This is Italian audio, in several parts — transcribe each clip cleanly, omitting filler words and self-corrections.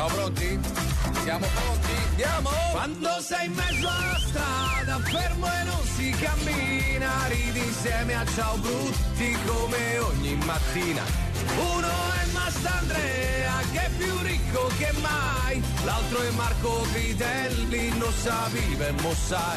Siamo pronti? Siamo pronti? Andiamo! Quando sei in mezzo alla strada, fermo e non si cammina, ridi insieme a ciao brutti come ogni mattina. Uno è Mastandrea che è più ricco che mai, l'altro è Marco Critelli, non sa vive, mo sai.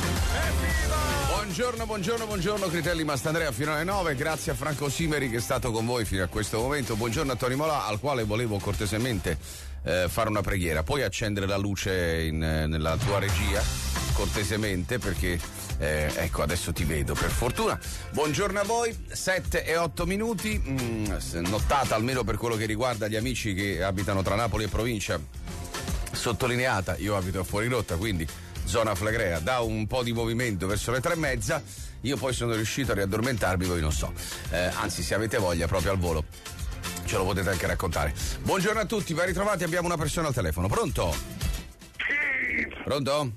Buongiorno Critelli Mastandrea fino alle 9, grazie a Franco Simeri che è stato con voi fino a questo momento. Buongiorno a Tony Molà, al quale volevo cortesemente fare una preghiera. Puoi accendere la luce nella tua regia cortesemente, perché ecco, adesso ti vedo per fortuna. Buongiorno a voi, 7:08, nottata almeno per quello che riguarda gli amici che abitano tra Napoli e provincia, sottolineata. Io abito a fuori rotta, quindi zona Flegrea, da un po' di movimento verso le 3:30. Io poi sono riuscito a riaddormentarmi, voi non so, anzi, se avete voglia, proprio al volo ce lo potete anche raccontare. Buongiorno a tutti, ben ritrovati, abbiamo una persona al telefono. Pronto? Pronto?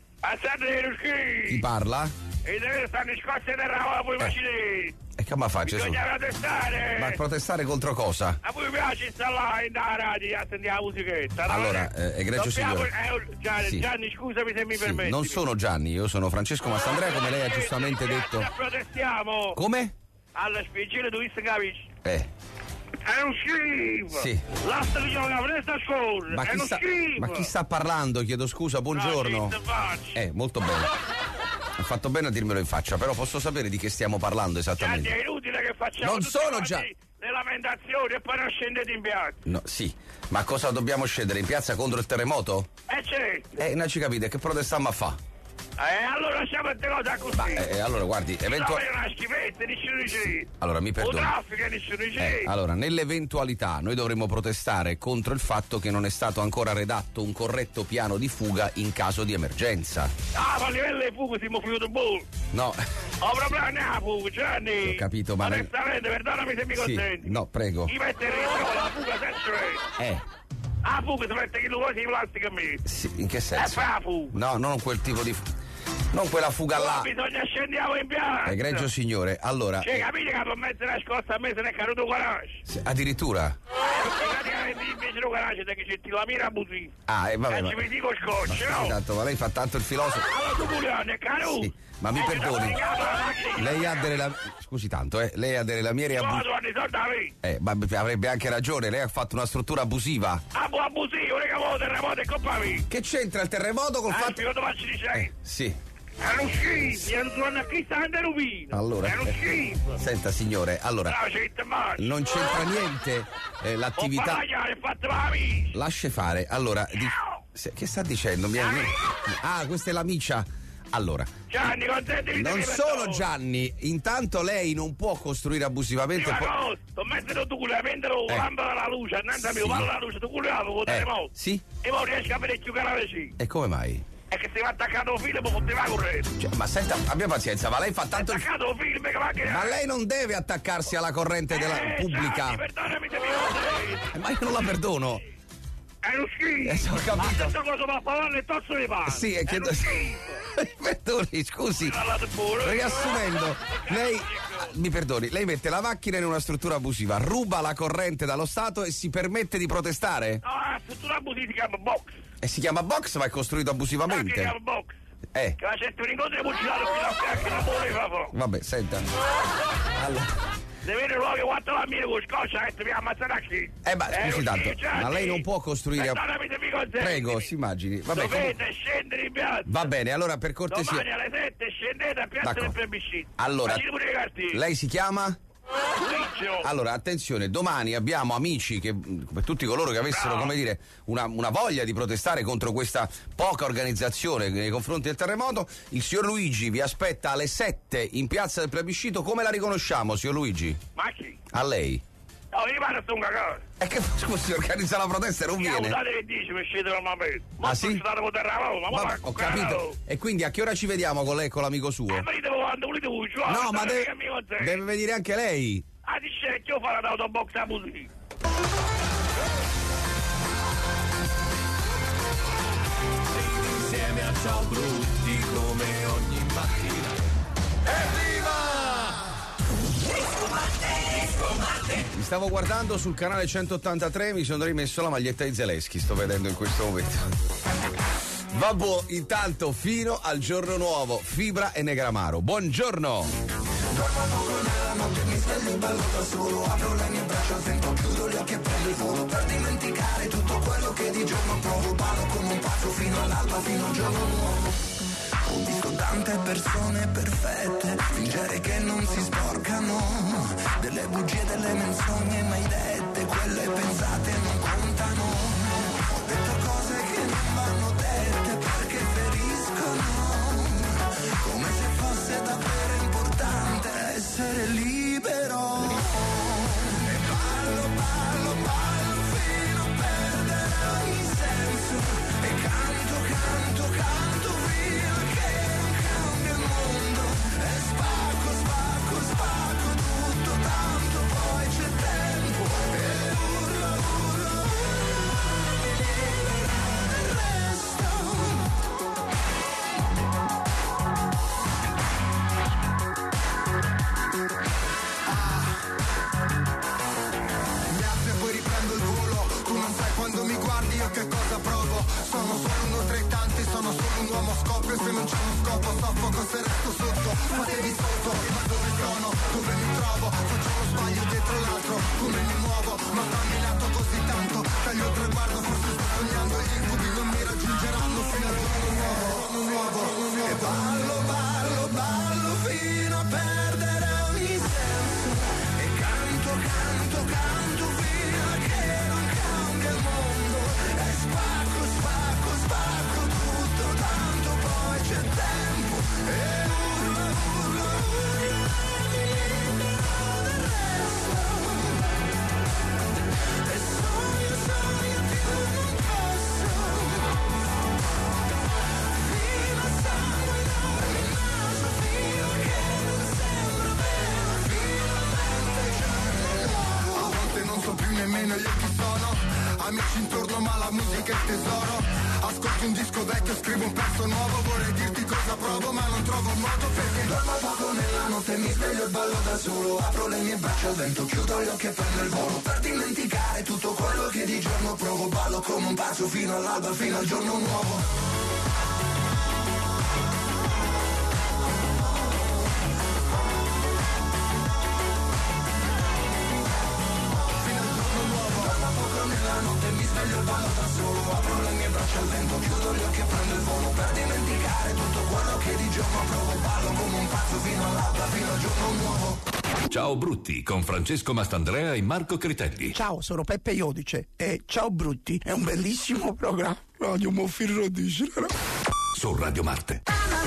Chi parla? E deve stare in scosse terra, poi facile. E che ma faccio? Bisogna protestare. Ma protestare contro cosa? A voi piace installare in radio a sentire la musichetta, no? Allora, egregio signore. Gianni, Sì. Gianni, scusami se mi permetti. Non sono Gianni, io sono Francesco Mastandrea, come lei ha giustamente detto. Protestiamo. Come? Alla spiegare dove si capisce. È uno schifo! Sì. L'asta che gioca, presta scorre! È uno schifo! Ma chi sta parlando? Chiedo scusa, buongiorno. Molto bene. Ha fatto bene a dirmelo in faccia, però posso sapere di che stiamo parlando esattamente? Gianni, è inutile che facciamo Non sono già le lamentazioni e poi non scendete in piazza. No, sì. Ma cosa dobbiamo scendere in piazza contro il terremoto? Certo. Non ci capite, che protestiamo a fa? Allora lasciamo queste cose così. Allora guardi, No, è una schifezza, nessuno dice. Allora mi perdoni. O traffico, nessuno dice. Allora, nell'eventualità noi dovremmo protestare contro il fatto che non è stato ancora redatto un corretto piano di fuga in caso di emergenza. Ah, ma a livello di fuga siamo finiti buono. No. Ho problemi nella fuga, Gianni. Ho capito, ma onestamente, perdonami se mi consenti. No, prego. Mi mette in rischio la fuga sempre. Ah, fuga si mette chilometri di plastica a me. Sì, in che senso? Fa la fuga. No, non quel tipo di non quella fuga là. Bisogna scendiamo in piazza. Egregio signore, allora. Cioè, capite che per mettere la scossa a me se ne è caduto 40. Addirittura? Praticamente invece lo 40 che c'è la mira abusiva. Vabbè. Ci mi dico scotch, no? Tanto, ma lei fa tanto il filosofo. Allora tu pure è caro. Sì, ma mi perdoni. Lei ha delle scusi tanto, lei ha delle lamiere ma avrebbe anche ragione, lei ha fatto una struttura abusiva. Abusivo, che avevo terremoto e colpa mia. Che c'entra il terremoto col fatto? Secondo me ci dice. Sì. È uno schifo, non è chi sta in rubino. Allora, è uno schifo. Senta signore, allora non c'entra niente l'attività. Lasce fare. Allora, che sta dicendo? Questa è la micia. Allora, Gianni, non solo Gianni, intanto lei non può costruire abusivamente. Sto mettendo tu la mentre lampada la luce, andando a mio parlo la luce, tu culiamo con terremoto. Sì. E poi riesci a vedere più canale sì. E come mai? È che si va attaccato un film e poi ti va corrente. Ma senta, abbia pazienza, ma lei fa tanto attaccato un film che va che. Ma lei non deve attaccarsi alla corrente della pubblica. Gianni, perdonami se mi ma io non la perdono. È uno schifo. Ho capito. Ma cosa va a parlare e tozzo di pane? Sì, è chiedo. Perdoni, scusi. Riassumendo, lei mi perdoni, lei mette la macchina in una struttura abusiva, ruba la corrente dallo Stato e si permette di protestare? No, la struttura abusiva si chiama box. E si chiama box, ma è costruito abusivamente. Si chiama box. Che la gente un incontro e poi girato fino a che non voleva. Vabbè, senta. Allora. Deve vedere luogo quanto la mia con scoccia e ti ammazzerà qui. Ma scusi tanto, ma lei non può costruire. Prego, si immagini. Vabbè, dovete scendere in piazza. Va bene, allora per cortesia. Domani alle 7 scendete a piazza del plebiscito. Allora, lei si chiama? Luigi. Allora, attenzione, domani abbiamo amici che, per tutti coloro che avessero, come dire, una voglia di protestare contro questa poca organizzazione nei confronti del terremoto, il signor Luigi vi aspetta alle 7 in piazza del plebiscito. Come la riconosciamo, signor Luigi? Ma chi? A lei. No, io vado a un cagato. E che scusi, organizza la protesta e non viene? Ma che dici, mi scende dal mapetto. Ma sì? Ma ho capito. E quindi a che ora ci vediamo con lei e con l'amico suo? Ma io devo quando volete voi, cioè, no, ma deve venire anche lei. Ah, dice che io farò l'autobox a musica. Insieme a ciao brutti come ogni mattina. Evviva! Disco Matteo! Mi stavo guardando sul canale 183, mi sono rimesso la maglietta di Zelensky, sto vedendo in questo momento. Vabbè, intanto fino al giorno nuovo, Fibra e Negramaro. Buongiorno. Dormo poco nella notte, mi sveglio bello da solo, apro le mie braccia al vento, chiudo gli occhi e prendo il volo per dimenticare tutto quello che di giorno provo, ballo come un pazzo fino all'alba, fino al giorno nuovo. Ho visto tante persone perfette fingere che non si sporcano, delle bugie, delle menzogne mai dette, quelle pensate non contano. Ho detto cose che non vanno dette perché feriscono, come se fosse davvero importante essere libero. E ballo, ballo, ballo fino a perdere ogni senso, e canto, canto, canto fino a che non cambia il mondo, e spacco, spacco, spacco tutto, tanto poi c'è tempo, e urlo, urlo, mi libero del resto. Mi alzo e poi riprendo il volo, tu non sai quando mi guardi io che cosa provo, sono solo uno tra i tanti, sono solo un uomo scoppio, se non c'è uno scopo soffoco se resto sotto, fatevi sotto, ma dove sono, dove mi trovo, faccio uno sbaglio dietro l'altro, come mi muovo, ma fammi lato così tanto, taglio il traguardo, forse sto sognando, gli incubi non mi raggiungeranno fino al giorno nuovo, e ballo, ballo, ballo fino a perdere ogni senso, e canto, canto, canto fino a che non cambia il mondo, e spacco, spacco, spacco tutto, tanto poi c'è tempo, e urlo, urlo, urlo, mi libero del resto, e sogno, sogno più non posso, fino a sangue enorme il naso, fino a che non sembra vero, finalmente giorno nuovo. A volte non so più nemmeno io chi sono, amici intorno ma la musica è il tesoro, ascolto un disco vecchio, scrivo un pezzo nuovo, vorrei dirti cosa provo ma non trovo modo perché dormo poco nella notte, mi sveglio e ballo da solo, apro le mie braccia al vento, chiudo gli occhi e prendo il volo per dimenticare tutto quello che di giorno provo, ballo come un pazzo fino all'alba, fino al giorno nuovo. Nella notte mi sveglio e ballo da solo, apro le mie braccia al vento, chiudo gli occhi e prendo il volo per dimenticare tutto quello che di giorno provo, ballo come un pazzo fino all'alba, fino al giorno nuovo. Ciao Brutti con Francesco Mastandrea e Marco Critelli. Ciao, sono Peppe Iodice e Ciao Brutti è un bellissimo programma. Radio Moffirro dice Su Radio Marte.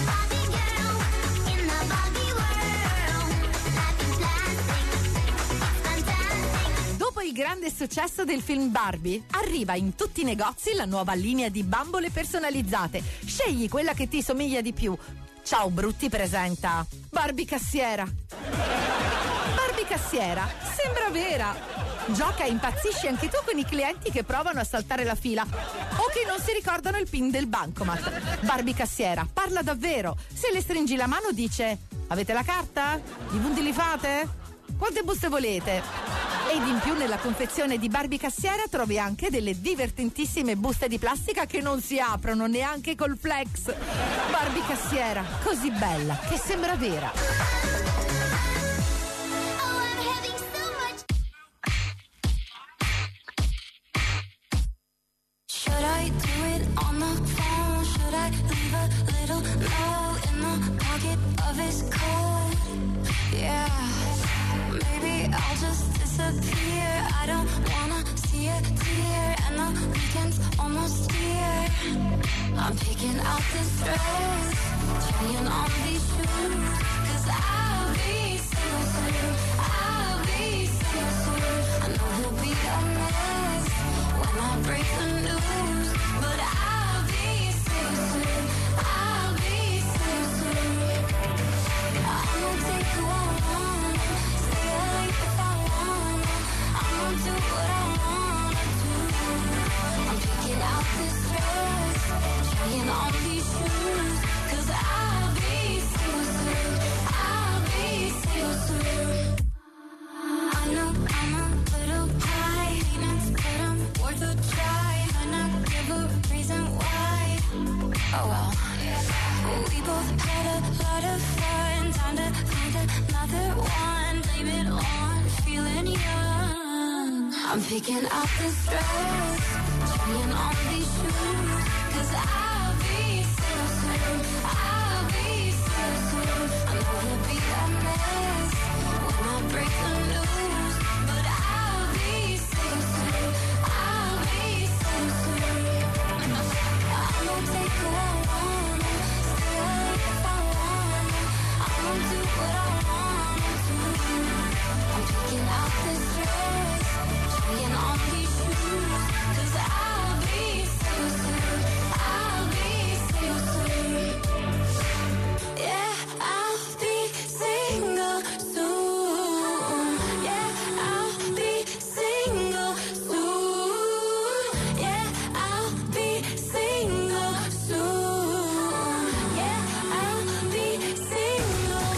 Dopo il grande successo del film Barbie, arriva in tutti i negozi la nuova linea di bambole personalizzate. Scegli quella che ti somiglia di più. Ciao Brutti presenta Barbie Cassiera. Barbie Cassiera sembra vera. Gioca e impazzisci anche tu con i clienti che provano a saltare la fila o che non si ricordano il PIN del bancomat. Barbie Cassiera parla davvero. Se le stringi la mano dice: avete la carta? I punti li fate? Quante buste volete? Ed in più nella confezione di Barbie Cassiera trovi anche delle divertentissime buste di plastica che non si aprono neanche col flex. Barbie Cassiera, così bella che sembra vera. Should I do it on the phone? Should I leave a little note in the pocket of his coat? Yeah, maybe I'll just disappear. I don't wanna see a tear, and the weekend's almost here. I'm picking out this dress, trying on these shoes, 'cause I'll be single soon. I'll be single soon. I know he'll be a mess when I break the news, but I'll be single soon. I'll be single soon. I'ma take who I want, stay late if I want. I'ma do what I wanna do. I'm picking out this dress, trying on these shoes, 'cause I'll be single soon. I'll be single soon. I know Oh well. We both had a lot of fun. Time to find another one. Blame it on feeling young. I'm picking out the stress, trying on these shoes. 'Cause I'll be so soon. I'll be so soon. I know it'll be a mess when I break the news. But I'll be so soon. I'll be so soon. I won't take who I wanna, stay if I wanna. I won't do what I wanna do. I'm picking out the stress, trying on these shoes. 'Cause I'll be so soon. I'll be so soon. Yeah, I'll be single soon. Yeah, I'll be single soon. Yeah, I'll be single soon. Yeah, I'll be single.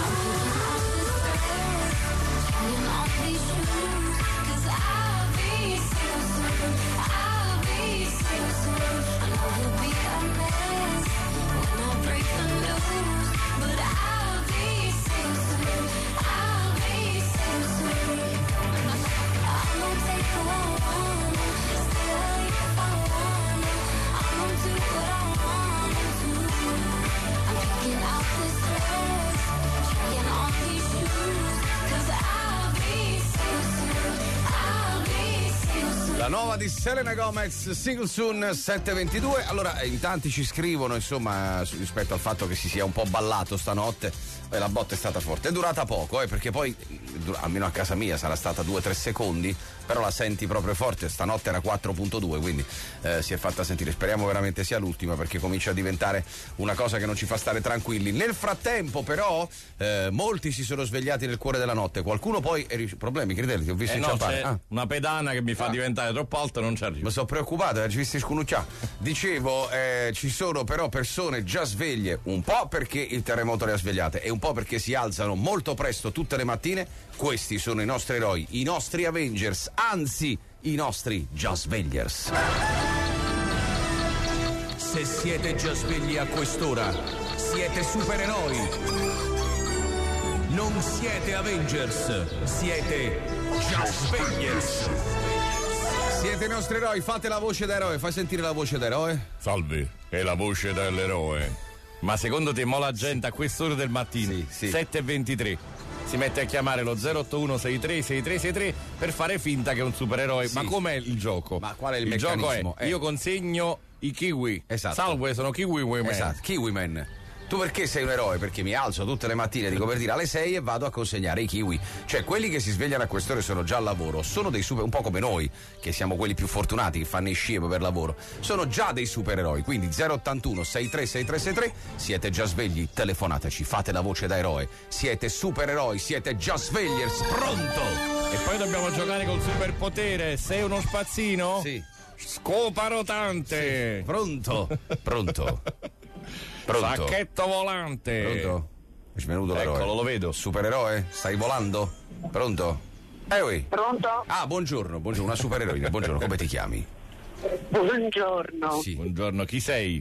Trying on these shoes. 'Cause I'll be so soon. I'll be so soon. I know it'll be a mess when I break the news. But I'll be so soon. I'll be so soon. I won't take who I wanna, stay if I wanna. I won't do what I wanna do. I'm picking out the stress, trying on these shoes. 'Cause I'll be so soon. I'll be so soon. La nuova di Selena Gomez, Single Soon 7:22. Allora, in tanti ci scrivono, insomma, rispetto al fatto che si sia un po' ballato stanotte. La botta è stata forte, è durata poco, perché poi almeno a casa mia sarà stata 2-3 secondi, però la senti proprio forte. Stanotte era 4.2, quindi si è fatta sentire. Speriamo veramente sia l'ultima, perché comincia a diventare una cosa che non ci fa stare tranquilli. Nel frattempo però molti si sono svegliati nel cuore della notte. Qualcuno poi problemi, Critelli, ti ho visto inciampare. C'è una pedana che mi fa diventare troppo alta, non ci arrivo. Mi sono preoccupato, ci visti scunucciare. Dicevo, ci sono però persone già sveglie, un po' perché il terremoto le ha svegliate e un po' perché si alzano molto presto tutte le mattine. Questi sono i nostri eroi, i nostri Avengers, anzi i nostri già svegliers. Se siete già svegli a quest'ora, siete supereroi. Non siete Avengers, siete già svegliers. Siete i nostri eroi, fate la voce da eroe, fai sentire la voce da eroe. Salve, è la voce dell'eroe. Ma secondo te mo la gente a quest'ora del mattino, Sì. 7:23, si mette a chiamare lo 081 63 6363 per fare finta che è un supereroe? Sì. Ma com'è il gioco? Ma qual è il gioco? meccanismo? Io consegno i kiwi. Esatto. Salve, sono Kiwi Women. Esatto, Kiwiman. Tu perché sei un eroe? Perché mi alzo tutte le mattine, dico per dire, alle 6 e vado a consegnare i kiwi. Cioè, quelli che si svegliano a quest'ora e sono già al lavoro, sono dei super, un po' come noi, che siamo quelli più fortunati, che fanno i scemo per lavoro, sono già dei supereroi. Quindi 081 63 6363, siete già svegli, telefonateci, fate la voce da eroe. Siete supereroi, siete già svegliers, pronto! E poi dobbiamo giocare col superpotere. Sei uno spazzino? Sì. Scopa rotante. Pronto? Pronto? Pronto? Sacchetto volante. Pronto? È venuto l'eroe. Eccolo, lo vedo. Supereroe? Stai volando? Pronto? Oi. Pronto? Ah, buongiorno, una supereroina. Buongiorno, come ti chiami? Buongiorno. Sì. Buongiorno, chi sei?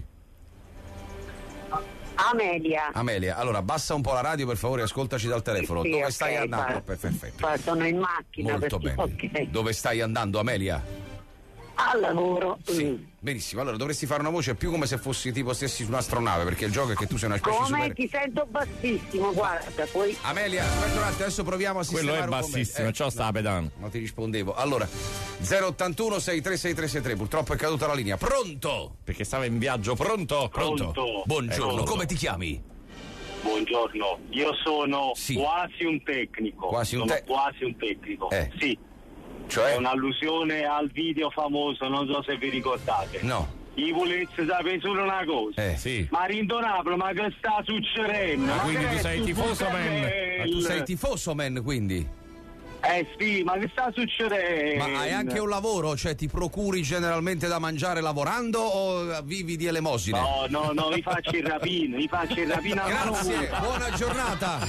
Amelia. Amelia, allora abbassa un po' la radio per favore, ascoltaci dal telefono. Sì, Dove ok, stai andando? va. Perfetto. Sono in macchina. Molto perché, bene. ok. Dove stai andando, Amelia? Al lavoro. Sì. Benissimo, allora dovresti fare una voce più come se fossi tipo stessi su un'astronave, perché il gioco è che tu sei una specie Come? super... Ti sento bassissimo, guarda, poi... Amelia, aspetta un attimo, adesso proviamo a sistemare Quello è un po' meglio. bassissimo, ciò sta pedano. Non ti rispondevo. Allora, 081 636363, purtroppo è caduta la linea. Pronto? Perché stava in viaggio, pronto? Pronto. Buongiorno, Pronto. come ti chiami? Buongiorno, io sono Sì. quasi un tecnico. Quasi un quasi un tecnico. Sì, Cioè? è un'allusione al video famoso, non so se vi ricordate. No. I volessi sapere solo una cosa. Sì. Ma Rindonapolo, ma che sta succedendo? Ma quindi che tu sei è tifoso, man? Ma tu sei tifoso, man, quindi? Sì, ma che sta succedendo? Ma hai anche un lavoro? Cioè ti procuri generalmente da mangiare lavorando o vivi di elemosine? No, mi faccio il rapino, Grazie, buona giornata.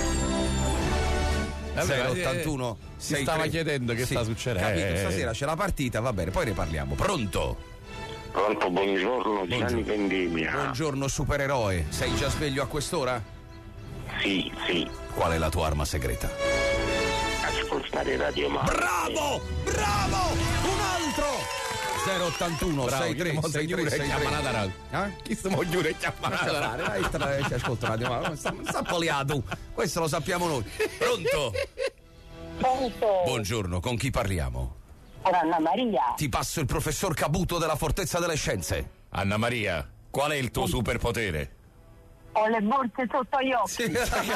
081 si stava chiedendo che sta succedendo. Capito, stasera c'è la partita, va bene, poi ne parliamo. Pronto? Pronto, buongiorno, Gianni Vendemmia. Buongiorno supereroe, sei già sveglio a quest'ora? Sì. Qual è la tua arma segreta? Ascoltare Radio Mare. Bravo! Un altro! 081 63 chiamanata radio. Chi stiamo giure chiamanata radio? Dai, ascolta Radio Mare, sta poliato. Questo lo sappiamo noi. Pronto? Buongiorno, con chi parliamo? Anna Maria. Ti passo il professor Cabuto della Fortezza delle Scienze. Anna Maria, qual è il tuo superpotere? Ho le borse sotto gli occhi.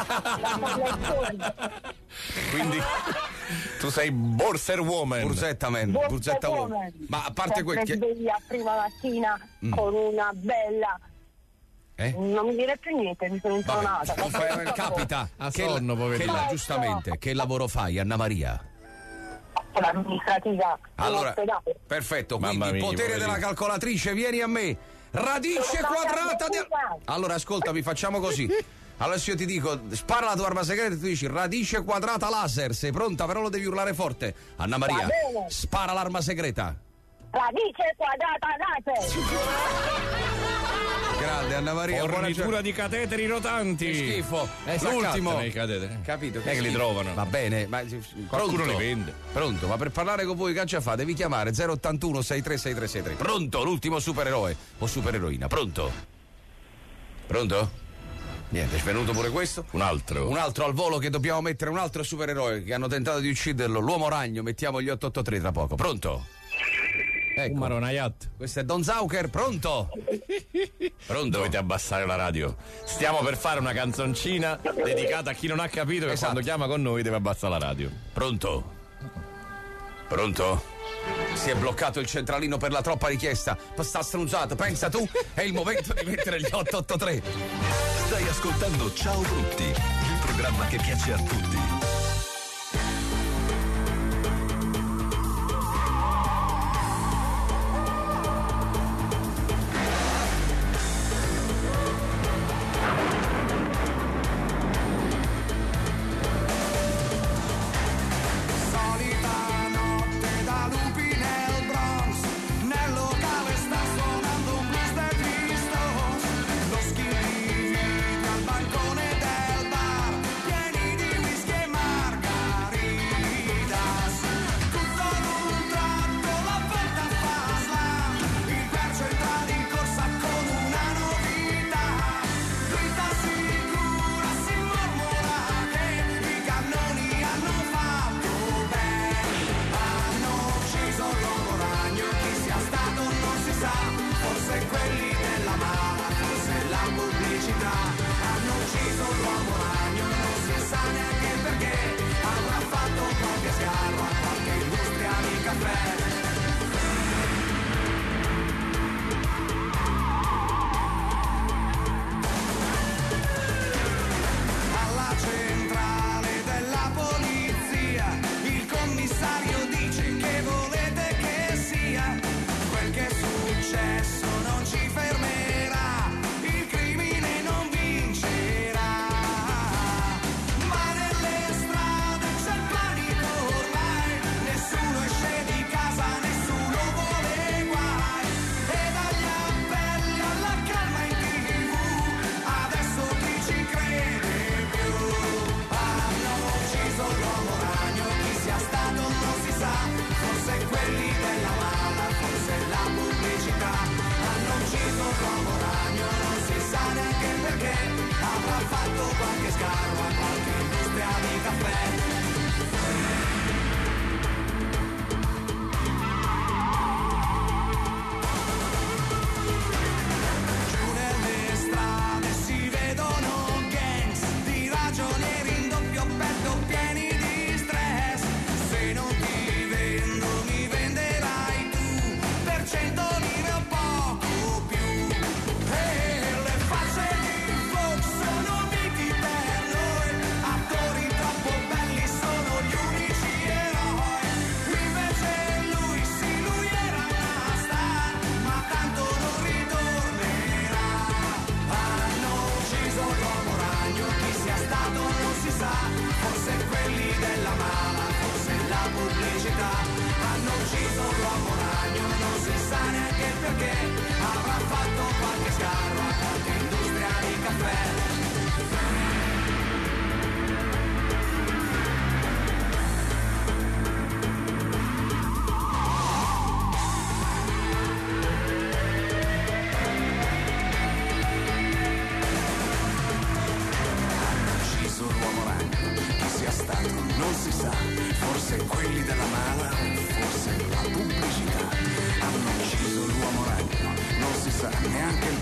Quindi tu sei Borser Woman. Bursetta woman. Ma a parte quel che sveglia prima mattina con una bella. Non mi dire più niente, mi sono intonata. Capita a sonno, poverina. Giustamente, che lavoro fai, Anna Maria? L'amministrativa. Allora, perfetto, quindi Mamma mia, potere poverina. della calcolatrice, vieni a me. Radice quadrata di... Allora ascoltami, facciamo così. Allora se io ti dico spara la tua arma segreta e tu dici radice quadrata laser, sei pronta? Però lo devi urlare forte. Anna Maria, spara l'arma segreta. Radice quadrata laser. Grande Anna Maria, Fornitura di cateteri rotanti. Che schifo. L'ultimo. Capito? Che li trovano. Va bene, ma Qualcuno li vende. Pronto, ma per parlare con voi che già fa? Devi chiamare 081 636363. Pronto, l'ultimo supereroe o supereroina. Pronto? Niente, è svenuto pure questo. Un altro al volo che dobbiamo mettere, un altro supereroe che hanno tentato di ucciderlo, l'uomo ragno, mettiamo gli 883 tra poco. Pronto? Ecco. Un maronaiat. Questo è Don Zauker, pronto? Dovete abbassare la radio. Stiamo per fare una canzoncina dedicata a chi non ha capito che quando chiama con noi deve abbassare la radio. Pronto? Si è bloccato il centralino per la troppa richiesta. Sta strunzato, pensa tu, è il momento di mettere gli 883. Stai ascoltando Ciao Brutti, il programma che piace a tutti. Bancone del bar, pieni di whisky e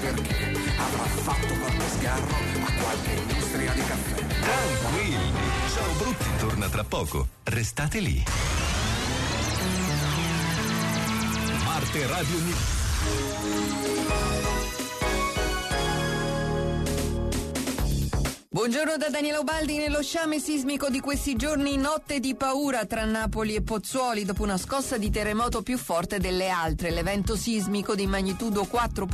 perché avrà fatto qualche sgarro a qualche industria di caffè. Tranquilli, Ciao Brutti torna tra poco. Restate lì. Marte Radio News. Buongiorno da Daniela Ubaldi. Nello sciame sismico di questi giorni, notte di paura tra Napoli e Pozzuoli dopo una scossa di terremoto più forte delle altre. L'evento sismico di magnitudo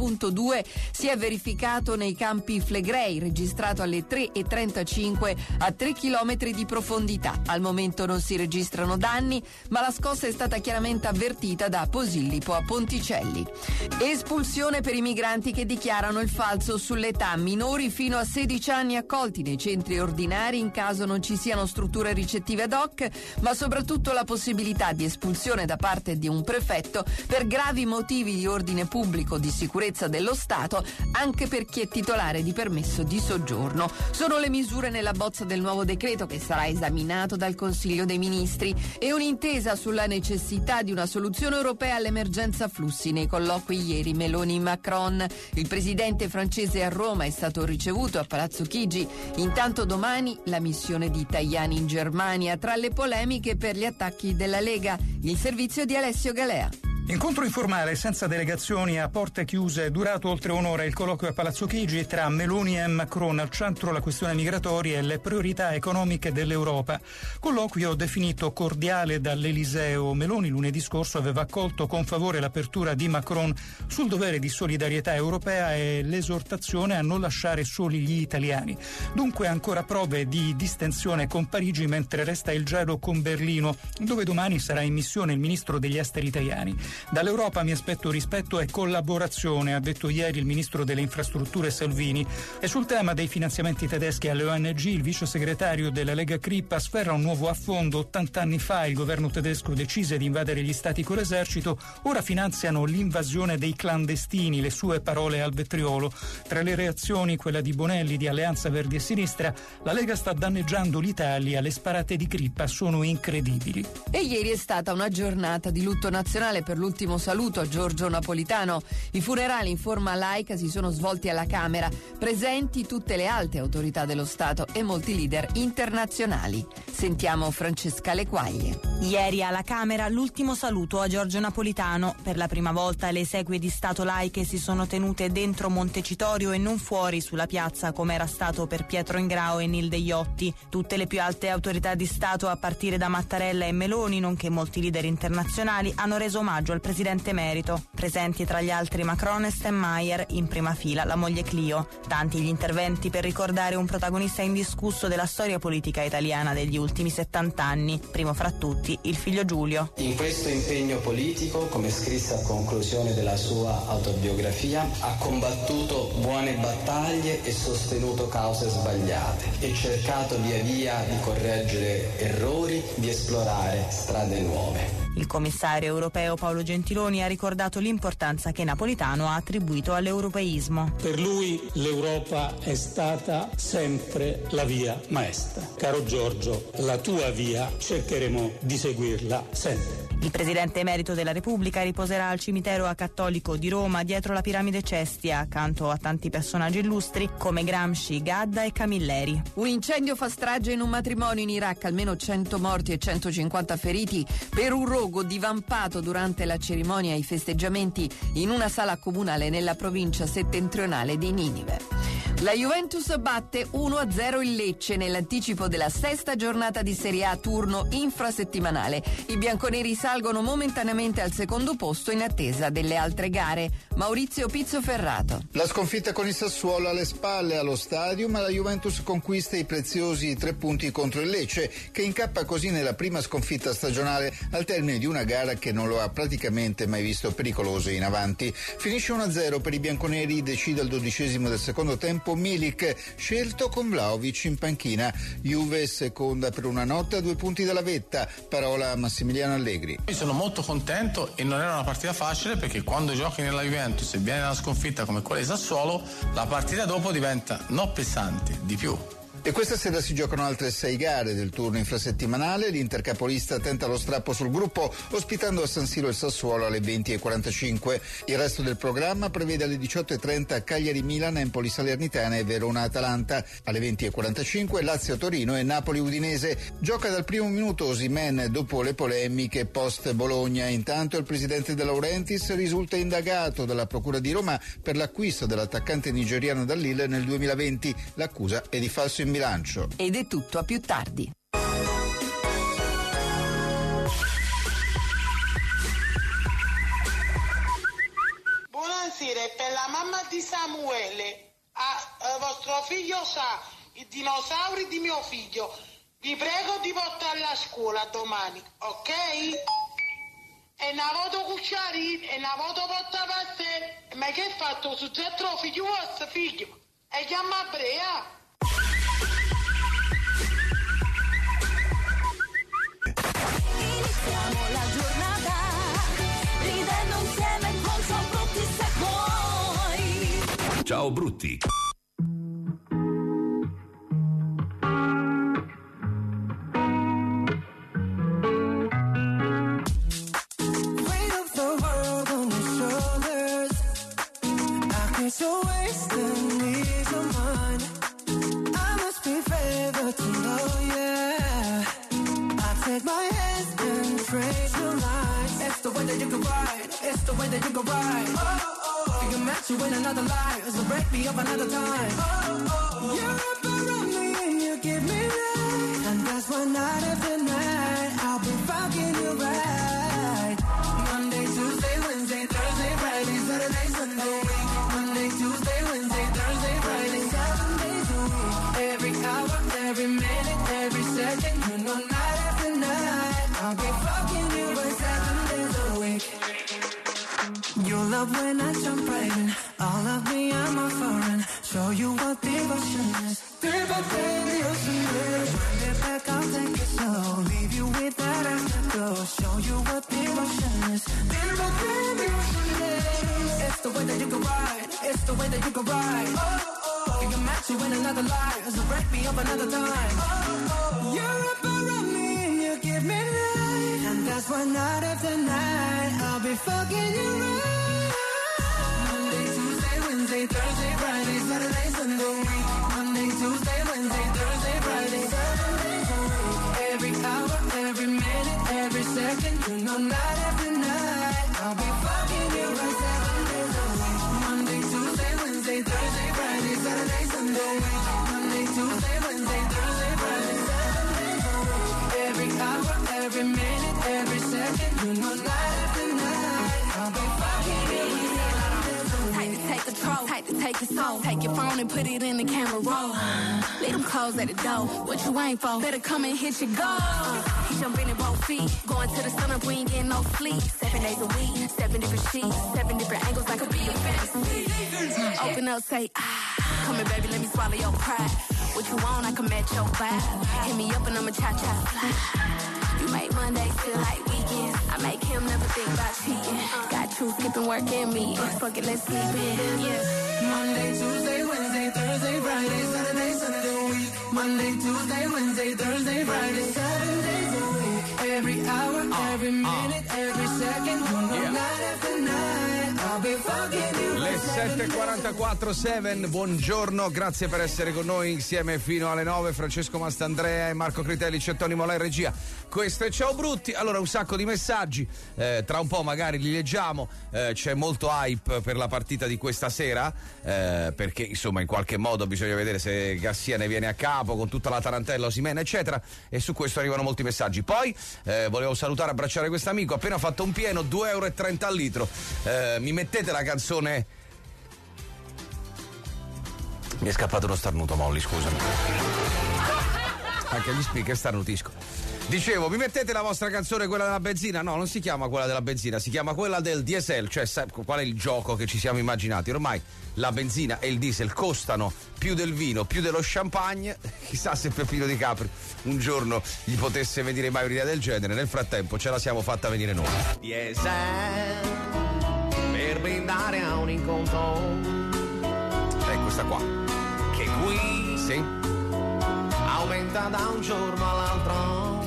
4.2 si è verificato nei campi Flegrei, registrato alle 3:35 a 3 chilometri di profondità. Al momento non si registrano danni, ma la scossa è stata chiaramente avvertita da Posillipo a Ponticelli. Espulsione per i migranti che dichiarano il falso sull'età. Minori fino a 16 anni accolti nei centri ordinari in caso non ci siano strutture ricettive ad hoc, ma soprattutto la possibilità di espulsione da parte di un prefetto per gravi motivi di ordine pubblico o di sicurezza dello Stato, anche per chi è titolare di permesso di soggiorno. Sono le misure nella bozza del nuovo decreto che sarà esaminato dal Consiglio dei Ministri e un'intesa sulla necessità di una soluzione europea all'emergenza flussi. Nei colloqui ieri Meloni-Macron. Il presidente francese a Roma è stato ricevuto a Palazzo Chigi. Intanto domani la missione di Tajani in Germania, tra le polemiche per gli attacchi della Lega. Il servizio di Alessio Galea. Incontro informale senza delegazioni a porte chiuse, durato oltre un'ora il colloquio a Palazzo Chigi tra Meloni e Macron, al centro la questione migratoria e le priorità economiche dell'Europa. Colloquio definito cordiale dall'Eliseo. Meloni lunedì scorso aveva accolto con favore l'apertura di Macron sul dovere di solidarietà europea e l'esortazione a non lasciare soli gli italiani. Dunque ancora prove di distensione con Parigi, mentre resta il gelo con Berlino, dove domani sarà in missione il ministro degli esteri italiani. Dall'Europa mi aspetto rispetto e collaborazione, ha detto ieri il ministro delle infrastrutture Salvini. E sul tema dei finanziamenti tedeschi alle ONG, il vice segretario della Lega Crippa sferra un nuovo affondo. 80 anni fa il governo tedesco decise di invadere gli stati con l'esercito, ora finanziano l'invasione dei clandestini, le sue parole al vetriolo. Tra le reazioni quella di Bonelli di Alleanza Verdi e Sinistra, la Lega sta danneggiando l'Italia, le sparate di Crippa sono incredibili. E ieri è stata una giornata di lutto nazionale per l'ultimo saluto a Giorgio Napolitano. I funerali in forma laica si sono svolti alla Camera, presenti tutte le alte autorità dello Stato e molti leader internazionali. Sentiamo Francesca Lequaglie. Ieri alla Camera l'ultimo saluto a Giorgio Napolitano. Per la prima volta le esequie di Stato laiche si sono tenute dentro Montecitorio e non fuori sulla piazza come era stato per Pietro Ingrao e Nilde Iotti. Tutte le più alte autorità di Stato, a partire da Mattarella e Meloni, nonché molti leader internazionali, hanno reso omaggio al presidente emerito. Presenti tra gli altri Macron e Steinmeier, in prima fila la moglie Clio. Tanti gli interventi per ricordare un protagonista indiscusso della storia politica italiana degli ultimi 70 anni, primo fra tutti il figlio Giulio. In questo impegno politico, come scrisse a conclusione della sua autobiografia, ha combattuto buone battaglie e sostenuto cause sbagliate e cercato via via di correggere errori, di esplorare strade nuove. Il commissario europeo Paolo Gentiloni ha ricordato l'importanza che Napolitano ha attribuito all'europeismo. Per lui l'Europa è stata sempre la via maestra. Caro Giorgio, la tua via cercheremo di seguirla sempre. Il presidente emerito della Repubblica riposerà al cimitero acattolico di Roma dietro la piramide Cestia, accanto a tanti personaggi illustri come Gramsci, Gadda e Camilleri. Un incendio fa strage in un matrimonio in Iraq, almeno 100 morti e 150 feriti per un rogo divampato durante la cerimonia e i festeggiamenti in una sala comunale nella provincia settentrionale di Ninive. La Juventus batte 1-0 il Lecce nell'anticipo della sesta giornata di Serie A turno infrasettimanale. I bianconeri salgono momentaneamente al secondo posto in attesa delle altre gare. Maurizio Pizzoferrato. La sconfitta con il Sassuolo alle spalle allo stadio, ma la Juventus conquista i preziosi 3 punti contro il Lecce, che incappa così nella prima sconfitta stagionale al termine di una gara che non lo ha praticamente mai visto pericoloso in avanti. Finisce 1-0 per i bianconeri, decide al 12° del secondo tempo Milik, scelto con Vlahovic in panchina. Juve seconda per una notte a 2 punti dalla vetta, parola Massimiliano Allegri. Io sono molto contento e non era una partita facile, perché quando giochi nella Juventus e viene una sconfitta come quella di Sassuolo, la partita dopo diventa non pesante, di più, E questa sera si giocano altre 6 gare del turno infrasettimanale. L'Inter capolista tenta lo strappo sul gruppo ospitando a San Siro il Sassuolo alle 20:45. Il resto del programma prevede alle 18:30 Cagliari-Milan, Empoli-Salernitana e Verona-Atalanta. Alle 20:45 Lazio-Torino e Napoli-Udinese. Gioca dal primo minuto Osimhen dopo le polemiche post Bologna. Intanto il presidente De Laurentiis risulta indagato dalla Procura di Roma per l'acquisto dell'attaccante nigeriano dal Lille nel 2020. L'accusa è di falso in bilancio. Ed è tutto, a più tardi. Buonasera, per la mamma di Samuele, vostro figlio sa i dinosauri di mio figlio. Vi prego di portarla a scuola domani, ok? E una voto cucciari, e una voto portapaste. Ma che hai fatto su 3 figlio vostro figlio? E chiama Brea? Iniziamo la giornata ridendo insieme con Ciao Brutti se vuoi. Ciao Brutti. Weight of the world on your shoulders. I can't so waste and ease of mine. I must be favored to know, yeah. I take my hands and trace your lines. It's the way that you can ride. It's the way that you can ride. Oh, you can match you in another life. So break me up another time. Oh, you're up around me and you give me life. And that's why night after night I'll be fucking you right. Monday, Tuesday, Wednesday, Thursday, Friday, Saturday, Sunday. Monday, Tuesday, Wednesday, Thursday, Friday, 7 days a week. Every hour, every minute, every second. You know night after night I'll be fucking you by 7 days a week. You love when I jump right in. All of me, I'm a foreign. Show you what devotion is. Devotion is. Wind it back, I'll take it slow. Leave you with that afterglow. Show you what devotion is. Devotion is. It's the way that you can ride. It's the way that you can ride. Oh, you can match you in another life. So break me up another time. Oh, you're up around me and you give me life. And that's why night after night I'll be fucking you right. Monday, Tuesday, Wednesday, Thursday, Friday, Saturday, Sunday. Monday, Tuesday, Wednesday, Thursday, Friday, 7 days a week. Every hour, every minute, every second. You know night after night I'll be fucking you right 7 days a week. Monday, Tuesday, Wednesday, Thursday, Friday, Saturday, Sunday. Monday, Tuesday, Wednesday, Thursday, Friday, 7 days a week. Every hour, every minute, every second. You know night after night I'll be fucking you right 7 days a week. Tight to take control, tight to take it slow. Take your phone and put it in the camera roll. Leave them clothes at the door. What you ain't for? Better come and hit your goal. He jumping in both feet. Going to the sun up, we ain't getting no sleep. 7 days a week, 7 different sheets, 7 different angles like a be a fantasy. Open up, say ah. Come here, baby, let me swallow your pride. What you want, I can match your vibe. Hit me up and I'ma cha-cha slide. You make Mondays feel like weekends. I make him never think about cheating. Got you skipping work and me. Fuck it, let's sleep in. Yeah. Monday, Tuesday, Wednesday, Thursday, Friday, Saturday, Sunday week. Monday, Tuesday, Wednesday, Thursday, Friday, 7 days a week. Every hour, every minute, every second. You know night after night I'll be fucking you. Le 7:44, 7, buongiorno, grazie per essere con noi insieme fino alle 9. Francesco Mastandrea e Marco Critelli, c'è Tony Mola in regia. Questo è Ciao Brutti. Allora, un sacco di messaggi, tra un po' magari li leggiamo. C'è molto hype per la partita di questa sera, perché insomma in qualche modo bisogna vedere se Garcia ne viene a capo con tutta la tarantella, Osimhen eccetera, e su questo arrivano molti messaggi. Poi volevo salutare e abbracciare questo amico, appena fatto un pieno, 2,30 € al litro. Mi mettete la canzone. Mi è scappato uno starnuto, Molly, scusami. Anche gli speaker starnutisco. Dicevo, mi mettete la vostra canzone, quella della benzina? No, non si chiama quella della benzina, si chiama quella del diesel, cioè qual è il gioco che ci siamo immaginati? Ormai la benzina e il diesel costano più del vino, più dello champagne. Chissà se Peppino Di Capri un giorno gli potesse venire mai un'idea del genere. Nel frattempo ce la siamo fatta venire noi. Diesel per brindare a un incontro. È questa qua. Che qui sì. cambiata da un giorno all'altro.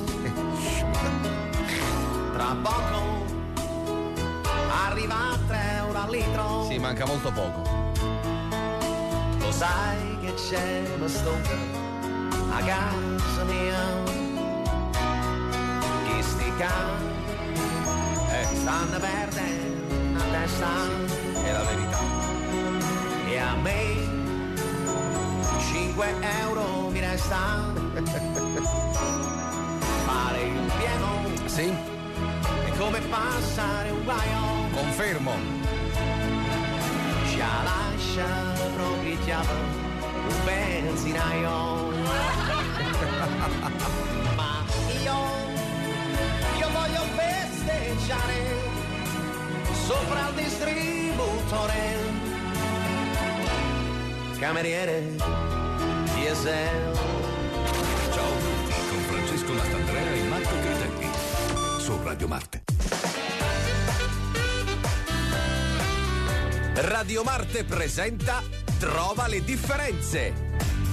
Tra poco arriva a 3 euro al litro. Sì, manca molto poco. Lo sai che c'è lo stalker a casa mia, che sti cani stanno perdendo la testa. È la verità. E a me 5 euro mi resta. Fare il pieno, sì, è come passare un guaio. Confermo. Ci lascia proprio un benzinaio. Ma io voglio festeggiare sopra il distributore. Cameriere diesel. Ciao Brutti con Francesco Latandrea e Marco Critelli su Radio Marte. Radio Marte presenta Trova le differenze.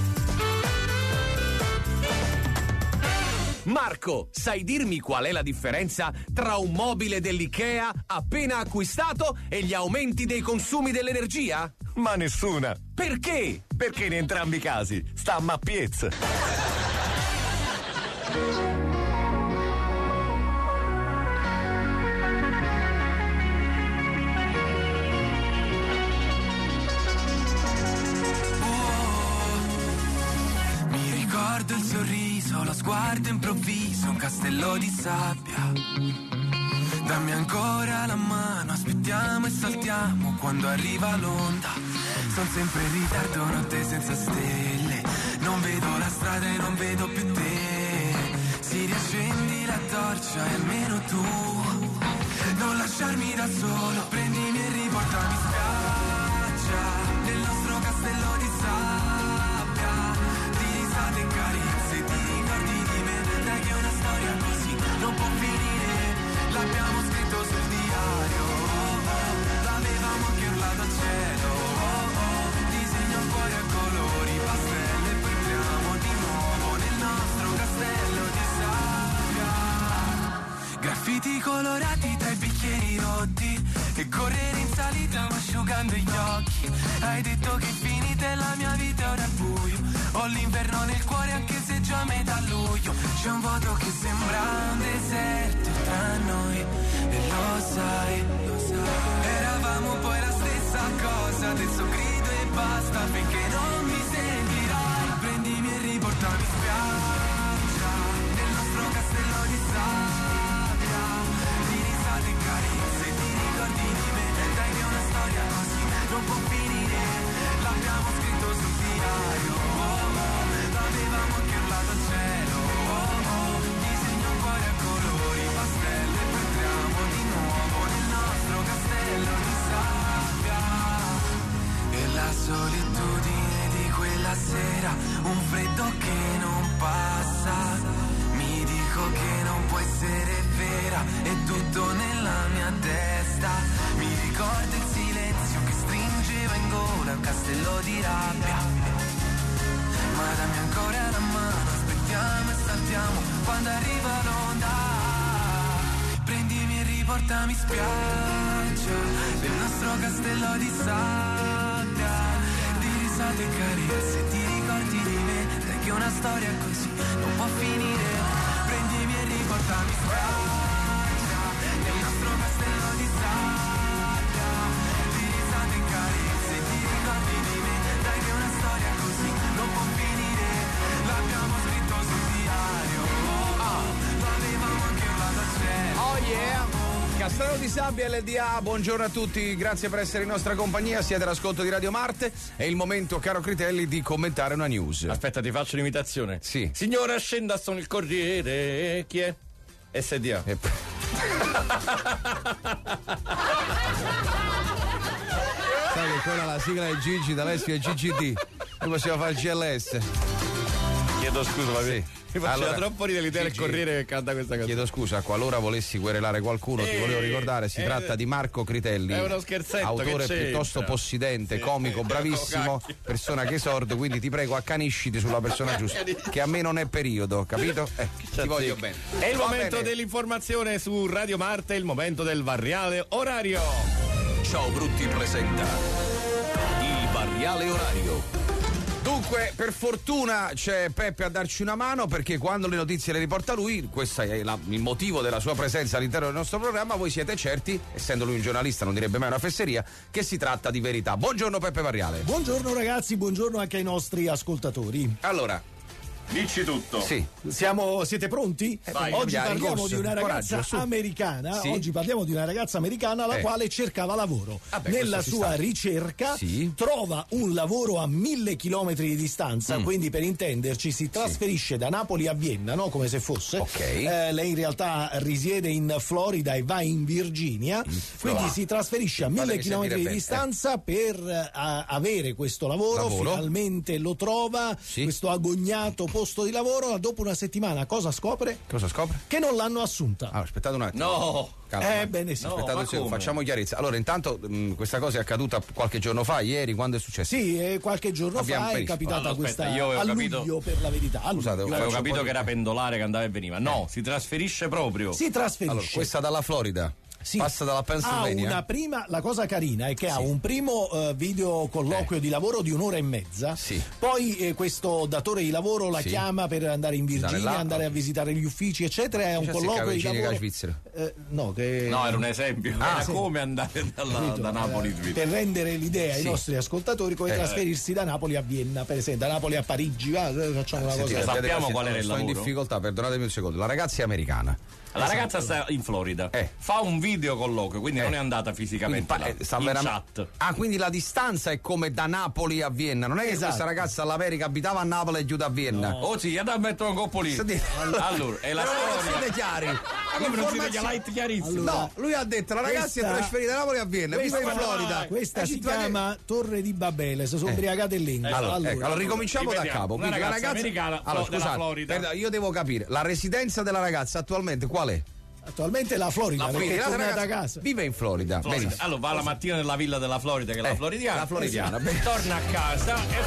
Marco, sai dirmi qual è la differenza tra un mobile dell'IKEA appena acquistato e gli aumenti dei consumi dell'energia? Ma nessuna. Perché? Perché in entrambi i casi sta a Mappiez. Mi ricordo il sorriso, lo sguardo improvviso, un castello di sabbia. Dammi ancora la mano, aspettiamo e saltiamo quando arriva l'onda. Sono sempre in ritardo, notte senza stelle. Non vedo la strada e non vedo più te. Si riaccendi la torcia e almeno tu non lasciarmi da solo. Prendimi e riportami in spiaggia, nel nostro castello di sabbia. Di risate e carezze, ti ricordi di me. Dai che una storia così non può finire. L'abbiamo scritto sul diario, l'avevamo anche urlato al cielo. Disegno un cuore a colori, pastello e poi entriamo di nuovo nel nostro castello di sabbia. Graffiti colorati tra i bicchieri rotti e correre in salita ma asciugando gli occhi. Hai detto che è finita la mia vita ora è buio. Ho l'inverno nel cuore anche se già a metà luglio. C'è un vuoto che sembra un deserto tra noi e lo sai. Eravamo poi la stessa cosa, adesso grido e basta finché non mi sentirai. Prendimi e riportami in spiaggia, nel nostro castello di sabbia. Di risate e carezze, ti ricordi di me. Dai che una storia così non può finire. L'abbiamo scritto sul diario, l'avevamo anche urlato al cielo. Disegno un cuore a colori, pastello e poi entriamo di nuovo nel nostro castello di sabbia. E la solitudine di quella sera, un freddo che non passa. Mi dico che non può essere vera, è tutto nella mia testa. Mi ricordo il silenzio che stringeva in gola un castello di rabbia. Ma dammi ancora la mano, aspettiamo e saltiamo quando arriva l'onda. Prendimi e riportami in spiaggia, nel nostro castello di sabbia. Di risate e carezze, ti ricordi di me. Dai che una storia così non può finire. Prendimi e riportami in spiaggia, nel nostro castello di sabbia. Di risate e carezze, ti ricordi di me. Dai che una storia così non può finire. L'abbiamo scritto sul diario, l'avevamo anche urlato al cielo. Oh yeah! Castello di Sabbia LDA, buongiorno a tutti, grazie per essere in nostra compagnia, siete all'ascolto di Radio Marte. È il momento, caro Critelli, di commentare una news. Aspetta, ti faccio l'imitazione. Sì. Signora, scenda, sono il Corriere. Chi è? SDA. Sai che quella è la sigla del Gigi, D'Alessio e GGD. Noi possiamo fare il GLS. Chiedo scusa, ma mi faceva troppo ridere l'idea del Corriere che canta questa canzone. Chiedo scusa, qualora volessi querelare qualcuno, ti volevo ricordare, si tratta di Marco Critelli. È uno scherzetto, autore che piuttosto possidente, comico, bravissimo, persona che esorde, quindi ti prego accanisciti sulla persona giusta, che a me non è periodo, capito? Ti voglio bene. È il momento dell'informazione su Radio Marte, il momento del variale orario. Ciao Brutti presenta il variale orario. Dunque, per fortuna c'è Peppe a darci una mano, perché quando le notizie le riporta lui, questo è il motivo della sua presenza all'interno del nostro programma, voi siete certi, essendo lui un giornalista non direbbe mai una fesseria, che si tratta di verità. Buongiorno Peppe Variale. Buongiorno ragazzi, buongiorno anche ai nostri ascoltatori. Allora, dici tutto. Sì. Siete pronti? Vai, Oggi parliamo di una ragazza americana. Sì. Oggi parliamo di una ragazza americana la quale cercava lavoro. Nella sua ricerca trova un lavoro a 1000 chilometri di distanza, quindi per intenderci si trasferisce da Napoli a Vienna, no? Come se fosse. Lei in realtà risiede in Florida e va in Virginia, quindi si trasferisce a 1000 chilometri di distanza per avere questo lavoro. Finalmente lo trova, questo agognato posto di lavoro. Dopo una settimana cosa scopre? Cosa scopre? Che non l'hanno assunta. Aspettate un attimo. No! Bene sì. Aspettate un secondo, facciamo chiarezza. Allora, intanto questa cosa è accaduta qualche giorno fa, ieri, quando è successo? Sì, qualche giorno fa è capitata questa io a capito, luglio, per la verità. Scusate, avevo capito che era pendolare, che andava e veniva. No, si trasferisce proprio. Si trasferisce. Allora, questa dalla Florida. Sì. Passa dalla Pennsylvania. La cosa carina è che ha un primo video colloquio di lavoro di un'ora e mezza. Poi questo datore di lavoro la chiama per andare in Virginia, andare a visitare gli uffici, eccetera. È un colloquio di lavoro. No, era un esempio. Era come andare da Napoli in Svizzera. Per rendere l'idea ai nostri ascoltatori come trasferirsi da Napoli a Vienna, per esempio, da Napoli a Parigi. Facciamo una cosa. Sappiamo qual era il lavoro. Sono in difficoltà, perdonatemi un secondo. La ragazza è americana. La ragazza sta in Florida, fa un video colloquio, quindi non è andata fisicamente là, in chat. Quindi la distanza è come da Napoli a Vienna, non è che questa ragazza all'America abitava a Napoli e giù da Vienna. Oh sì, andiamo a mettere un coppo lì. Allora, è la storia. Siete chiari? Come non siete chiarissimi? No, lui ha detto la ragazza è trasferita da Napoli a Vienna, vive in Florida. Questa si chiama Torre di Babele, sono ubriacate in lingua. Allora, ricominciamo da capo. Una ragazza americana della Florida. Io devo capire, la residenza della ragazza attualmente qual è? Attualmente la Florida, perché è tornata a casa. Vive in Florida. Allora va la mattina nella villa della Florida, che è la floridiana. La floridiana. Torna a casa e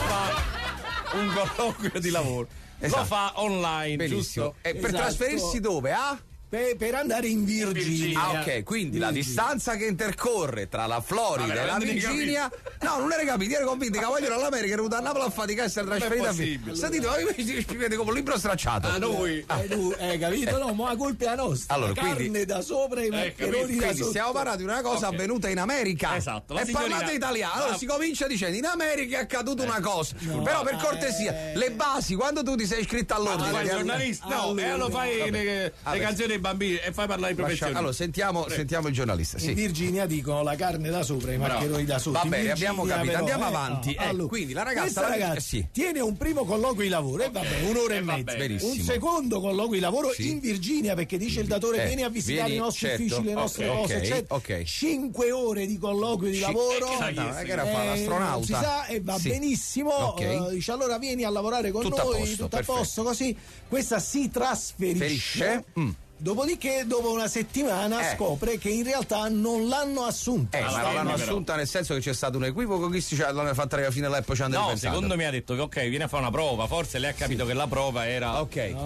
fa un colloquio di lavoro. Lo fa online. Benissimo. E per trasferirsi dove? Per andare in Virginia. Ok, quindi la distanza che intercorre tra la Florida e la Virginia. No, non eri capito, eri convinto che vogliono all'America, è venuta a Napoli a faticare e si è trasferita a Virginia. Sentite, ma mi spiegate come un libro stracciato. A noi. Hai capito? No, ma la colpa è la nostra. Allora, carne da sopra e i maccheroni da sotto. Stiamo parlando di una cosa avvenuta in America. Esatto. E parlate italiano. Allora si comincia dicendo in America è accaduta una cosa. Però per cortesia, le basi, quando tu ti sei iscritto all'ordine. Il giornalista? No, e allora fai le canzoni dei bambini e fai parlare i professionisti. Allora sentiamo il giornalista. In Virginia dicono la carne da sopra e i maccheroni da sotto. Va bene, abbiamo capito, andiamo avanti. Allora, quindi la ragazza tiene un primo colloquio di lavoro e vabbè, un'ora e mezza. Benissimo. Un secondo colloquio di lavoro in Virginia, perché dice il datore vieni a visitare i nostri uffici, le nostre cose, eccetera. 5 ore di colloquio di lavoro. Che era fare l'astronauta. Si sa, e va benissimo. Dice allora vieni a lavorare con noi, tutto a posto, così. Questa si trasferisce. Dopodiché, dopo una settimana, scopre che in realtà non l'hanno assunta. Ma non l'hanno assunta nel senso che c'è stato un equivoco, che l'hanno fatta alla fine là e poi ci hanno ripensato. Secondo me ha detto che ok, viene a fare una prova, forse lei ha capito che la prova era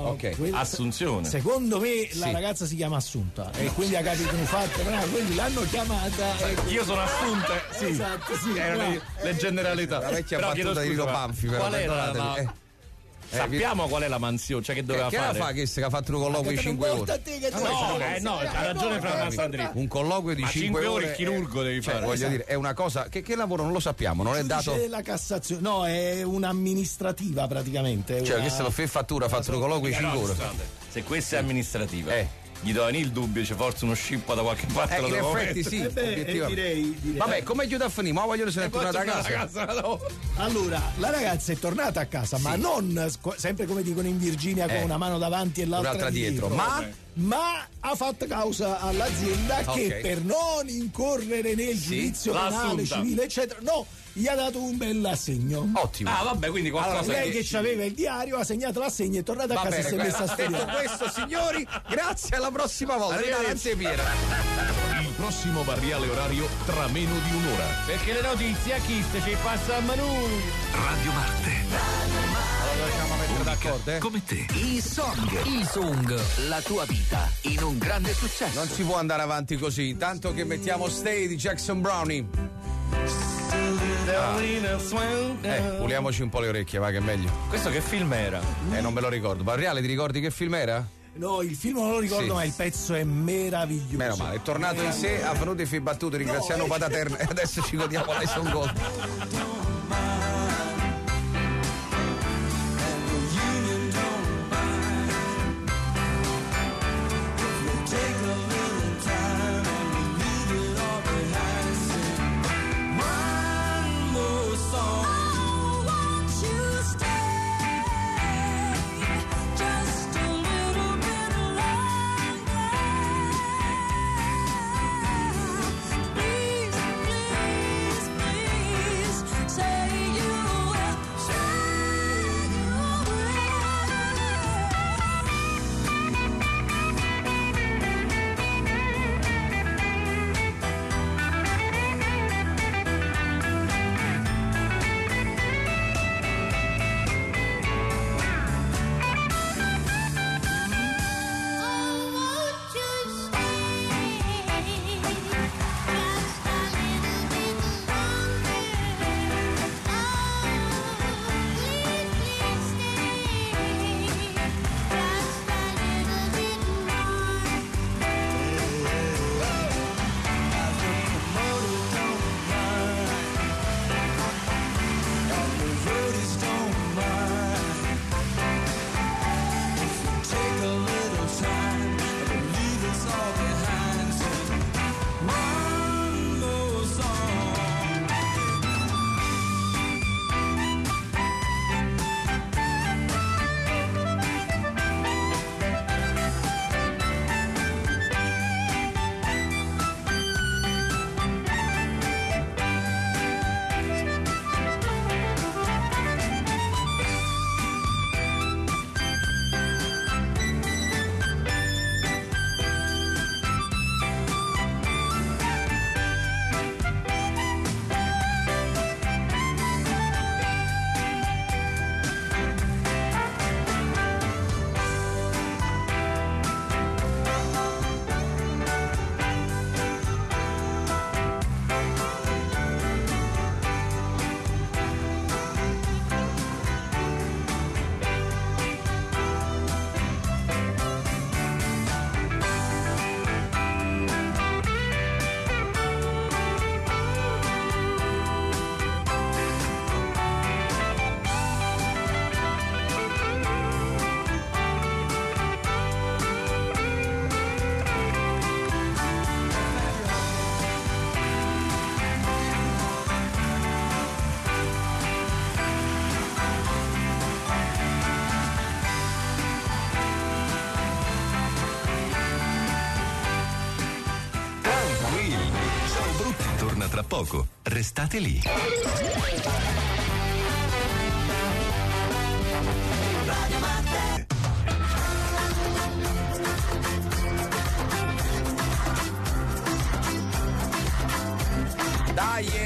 assunzione. Secondo me la ragazza si chiama Assunta e quindi ha capito un fatto, quindi l'hanno chiamata. Io sono Assunta, sì. Esatto, sì. Erano le generalità. La vecchia battuta di Rino Banfi, qual era sappiamo qual è la mansione, cioè che doveva fare? Che fa che ha fatto un colloquio di 5 ore? No, ha ragione Fra Massandri. Un colloquio di 5 ore. Il chirurgo devi fare. Voglio dire, è una cosa che lavoro non lo sappiamo, non è dato. La Cassazione. No, è un'amministrativa praticamente. Cioè, che se lo fa fattura, ha fatto un colloquio di 5 ore. Se questa è amministrativa. Gli do il dubbio, c'è forse uno scippo da qualche parte. In effetti sì, direi. Vabbè, come chiude a finire? Ma voglio se ne è tornata a casa. Allora, la ragazza è tornata a casa, ma non sempre come dicono in Virginia con una mano davanti e l'altra dietro. Ma ma ha fatto causa all'azienda che per non incorrere nel giudizio penale, civile, eccetera, gli ha dato un bel assegno. Ottimo. Ah, vabbè, quindi qualcosa. Allora, lei che aveva il diario ha segnato l'assegno, è tornata a casa e si è messa a studiare. Detto questo, signori, grazie, alla prossima volta. Grazie Piera. Il prossimo variale orario tra meno di un'ora. Perché le notizie a chi ci passa a Manu. Radio Marte. Allora riusciamo a mettere d'accordo, Come te. Il song, la tua vita in un grande successo. Non si può andare avanti così, tanto che mettiamo Stay di Jackson Brownie. Puliamoci un po' le orecchie, va che è meglio. Questo che film era? Non me lo ricordo. Barriale, ti ricordi che film era? No, il film non lo ricordo, ma il pezzo è meraviglioso. Meno male, è tornato in sé, ha venuto i fi battuti, ringraziando Pataterna e adesso ci godiamo l'Ison Gold. Tra poco, restate lì. Dai,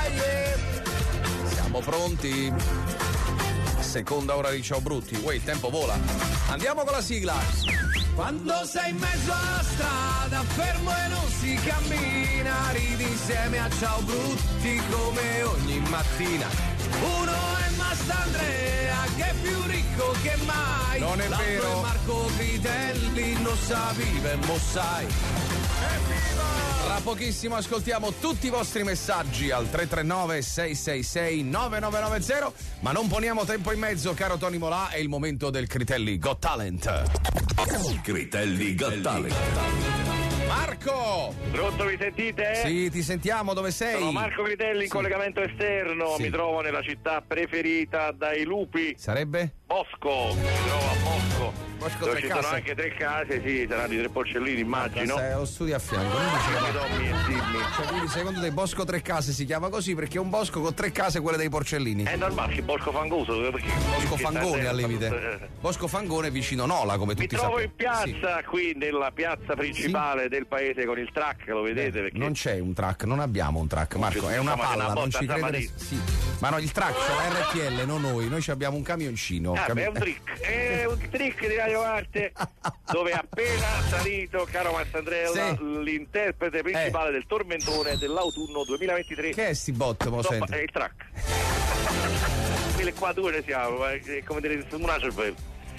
siamo pronti. Seconda ora di Ciao Brutti. Il tempo vola. Andiamo con la sigla. Quando sei in mezzo alla strada, fermo e non si cammina, ridi insieme a Ciao Brutti come ogni mattina. Uno è Mastandrea che è più ricco che mai. Non è l'altro vero. È Marco Critelli, non sa vive, mo sai. Tra pochissimo ascoltiamo tutti i vostri messaggi al 339-666-9990, ma non poniamo tempo in mezzo, caro Tony Molà, è il momento del Critelli Got Talent. Critelli Got Talent. Marco! Pronto, mi sentite? Sì, ti sentiamo, dove sei? Sono Marco Critelli in collegamento esterno, mi trovo nella città preferita dai lupi. Sarebbe? Bosco, mi trovo a Bosco. Dove ci case. sono anche 3 case, sì, saranno i 3 porcellini, immagino. Lo studio a fianco. Cioè, quindi secondo te Bosco 3 case si chiama così perché è un bosco con 3 case, quelle dei porcellini? È normale, che Bosco Fangoso. Bosco Fangone al limite. Bosco Fangone vicino Nola, come tutti sappiamo. Mi trovo in piazza, qui nella piazza principale del paese con il track, lo vedete? Perché non c'è un track, non abbiamo un track, Marco, è una palla, non ci credere. Sì. Ma no, il track c'è la RTL, non noi abbiamo un camioncino. È un trick di Radio Arte dove è appena salito, caro Mastandrella, l'interprete principale del tormentone dell'autunno 2023. Che è sti bot, mo senti? È il track. Quelle qua due siamo, è come dire un cervello.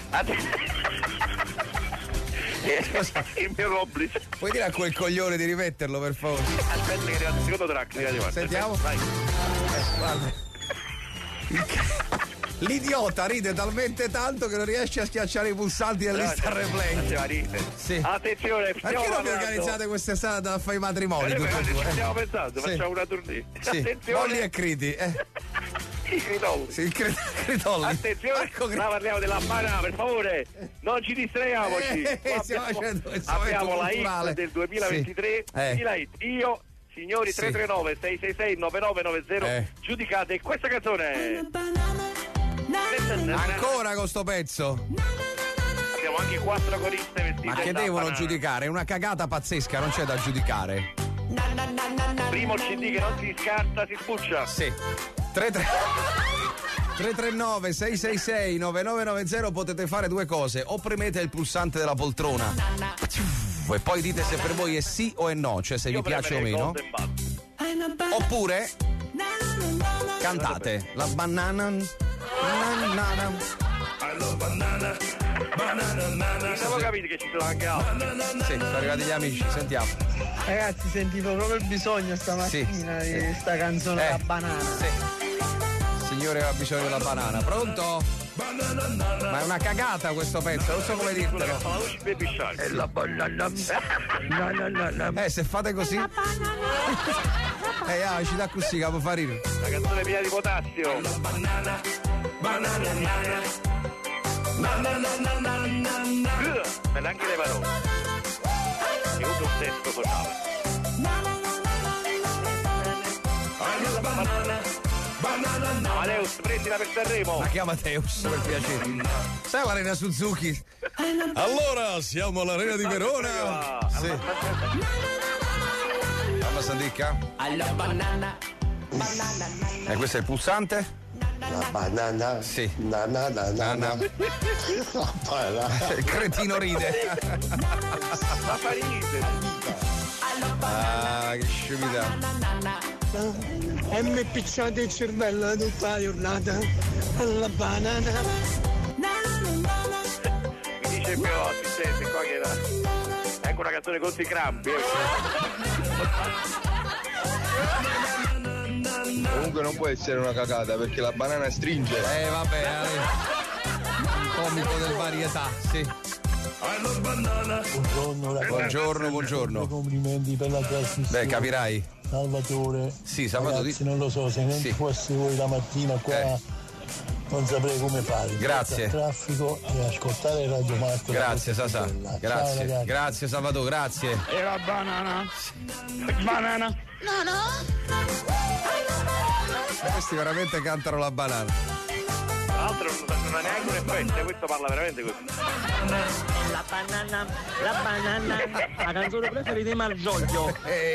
Il mio complice. Puoi dire a quel coglione di rimetterlo, per favore? Aspetta che arriva il secondo track di Radio Arte. Sentiamo. Vai. Guarda. L'idiota ride talmente tanto che non riesce a schiacciare i pulsanti dell'Instant Replay. Sì. Attenzione, perché non vi organizzate quest'estate da fare i matrimoni? Ci stiamo pensando, facciamo una tournée. Sì. Attenzione. Molli e Criti. I Critolli. Sì, il Critolli. Attenzione, parliamo della banana, per favore. Non ci distraiamoci. Abbiamo la hit del 2023. La hit. Io, signori, 339 666 9990. Giudicate questa canzone. Ancora con sto pezzo. Abbiamo anche 4 coriste vestite. Ma che devono banana. giudicare? È una cagata pazzesca, non c'è da giudicare. Primo CD che non si scarta, si spuccia. Sì. 339 666 9990. Potete fare 2 cose: o premete il pulsante della poltrona e poi dite se per voi è sì o è no, cioè se vi piace o meno, oppure cantate la banana. Siamo capiti che ci sono anche altri. Sì, sono arrivati gli amici, sentiamo. Ragazzi, sentivo proprio il bisogno stamattina di sta canzone La banana. Sì. Signore ha bisogno della banana. Pronto? Ma è una cagata questo pezzo, non so come dirtelo. È la banana. Se fate così. Ci dà così che può fare ridere. La canzone piena di potassio. La banana. Per anche le parole. È un testo sociale. Amadeus, prendila per Sanremo. Ma che Amadeus, per piacere. Sai l'Arena Suzuki? Allora, siamo all'Arena di Verona. Sì. Mamma Sandicca? Alla banana. E questo è il pulsante? La banana. Sì. Nana. Il cretino ride. Ma fa ridere. Che scemità. E mi picciate il cervello tutta la giornata. La banana. Mi dice il mio assistente qua che era anche una canzone così crampi. Comunque non può essere una cagata perché la banana stringe. Vabbè, un comico del varietà, sì. Buongiorno. Complimenti per la trasmissione. Beh, capirai. Salvatore. Sì, Salvatore. Ragazzi, non lo so, se non fossi voi la mattina qua non saprei come fare. Grazie. Il traffico e ascoltare Radio Marco. Grazie Sasa. Grazie. Ciao, grazie Salvatore, grazie. E la banana. Banana. No. Questi veramente cantano la banana. Tra l'altro non ha neanche un effetto, questo parla veramente così. La banana, la canzone preferita di Malgioglio.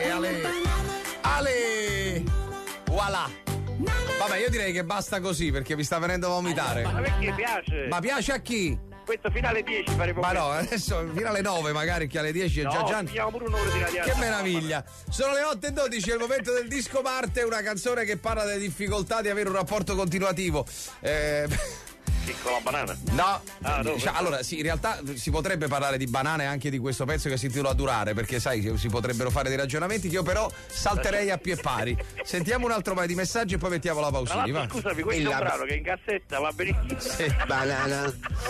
Ale! Voilà! Vabbè, io direi che basta così perché mi sta venendo a vomitare. Ma perché piace? Ma piace a chi? Questo fino alle 10 faremo. Ma no, adesso fino alle 9 magari, che alle 10 è già. Abbiamo pure un'ora di radio. Che meraviglia! Sono le 8:12, è il momento del disco Marte, una canzone che parla delle difficoltà di avere un rapporto continuativo. Che con la banana? No, no, allora sì, in realtà si potrebbe parlare di banane anche di questo pezzo che si intitola Durare, perché sai, si potrebbero fare dei ragionamenti che io però salterei a pie pari. Sentiamo un altro paio di messaggi e poi mettiamo la Pausini, va. Scusami, questo è un brano che in cassetta va benissimo. Sì. Banana,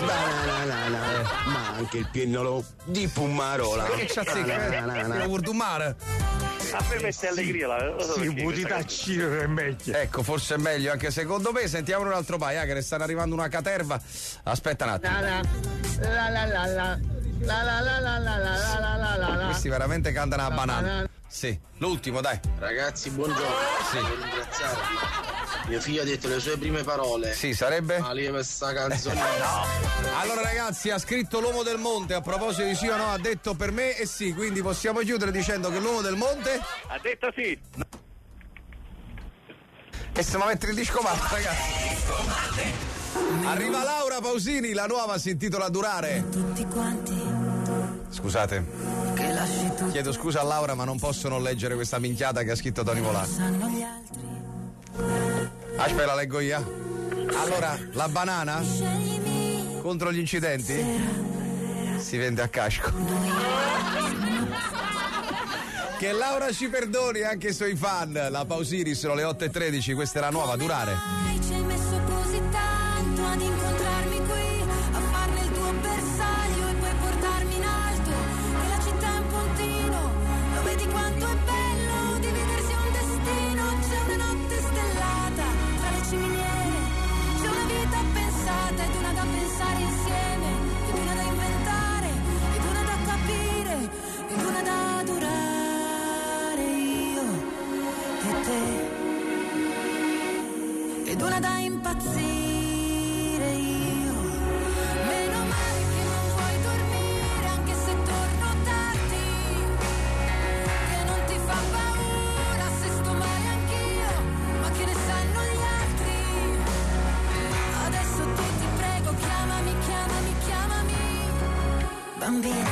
ma anche il piennolo di Pumarola. Che c'ha secca? Vurdumare. A me mette allegria la. Sì, buditacci è meglio. Ecco, forse è meglio anche secondo me. Sentiamo un altro paio, che ne stanno arrivando una caterva. Aspetta un attimo. Questi veramente cantano a banana. Sì, l'ultimo, dai. Ragazzi, buongiorno. Sì. Devo ringraziarvi. Mio figlio ha detto le sue prime parole. Sì, sarebbe? Lì questa canzone. No. Allora ragazzi, ha scritto l'uomo del monte. A proposito di sì o no, ha detto per me e sì. Quindi possiamo chiudere dicendo che l'uomo del monte ha detto sì. No. E se mi mettere il disco matto, ragazzi. Arriva Laura Pausini, la nuova si intitola Durare. Tutti quanti. Scusate. Che lasci tutto. Chiedo scusa a Laura, ma non posso non leggere questa minchiata che ha scritto Tony Volà. Sanno gli altri. Aspetta, la leggo io. Allora, la banana contro gli incidenti si vende a casco. Che Laura ci perdoni anche i suoi fan. La Pausini, sono le 8:13, questa è la nuova Durare. Ci hai messo così tanto ad incontrarmi qui, a farne il tuo bersaglio e poi portarmi in alto. E la città è un puntino, lo vedi quanto è bello dividersi un destino. C'è una notte stellata tra le ciminiere, c'è una vita pensata ed una da pensare insieme, ed una da inventare, ed una da capire, ed una da durare io e te. Ed una da impazzire io. Meno male che non vuoi dormire anche se torno tardi, che non ti fa paura se sto male anch'io, ma che ne sanno gli altri. Adesso ti prego, chiamami, bambina.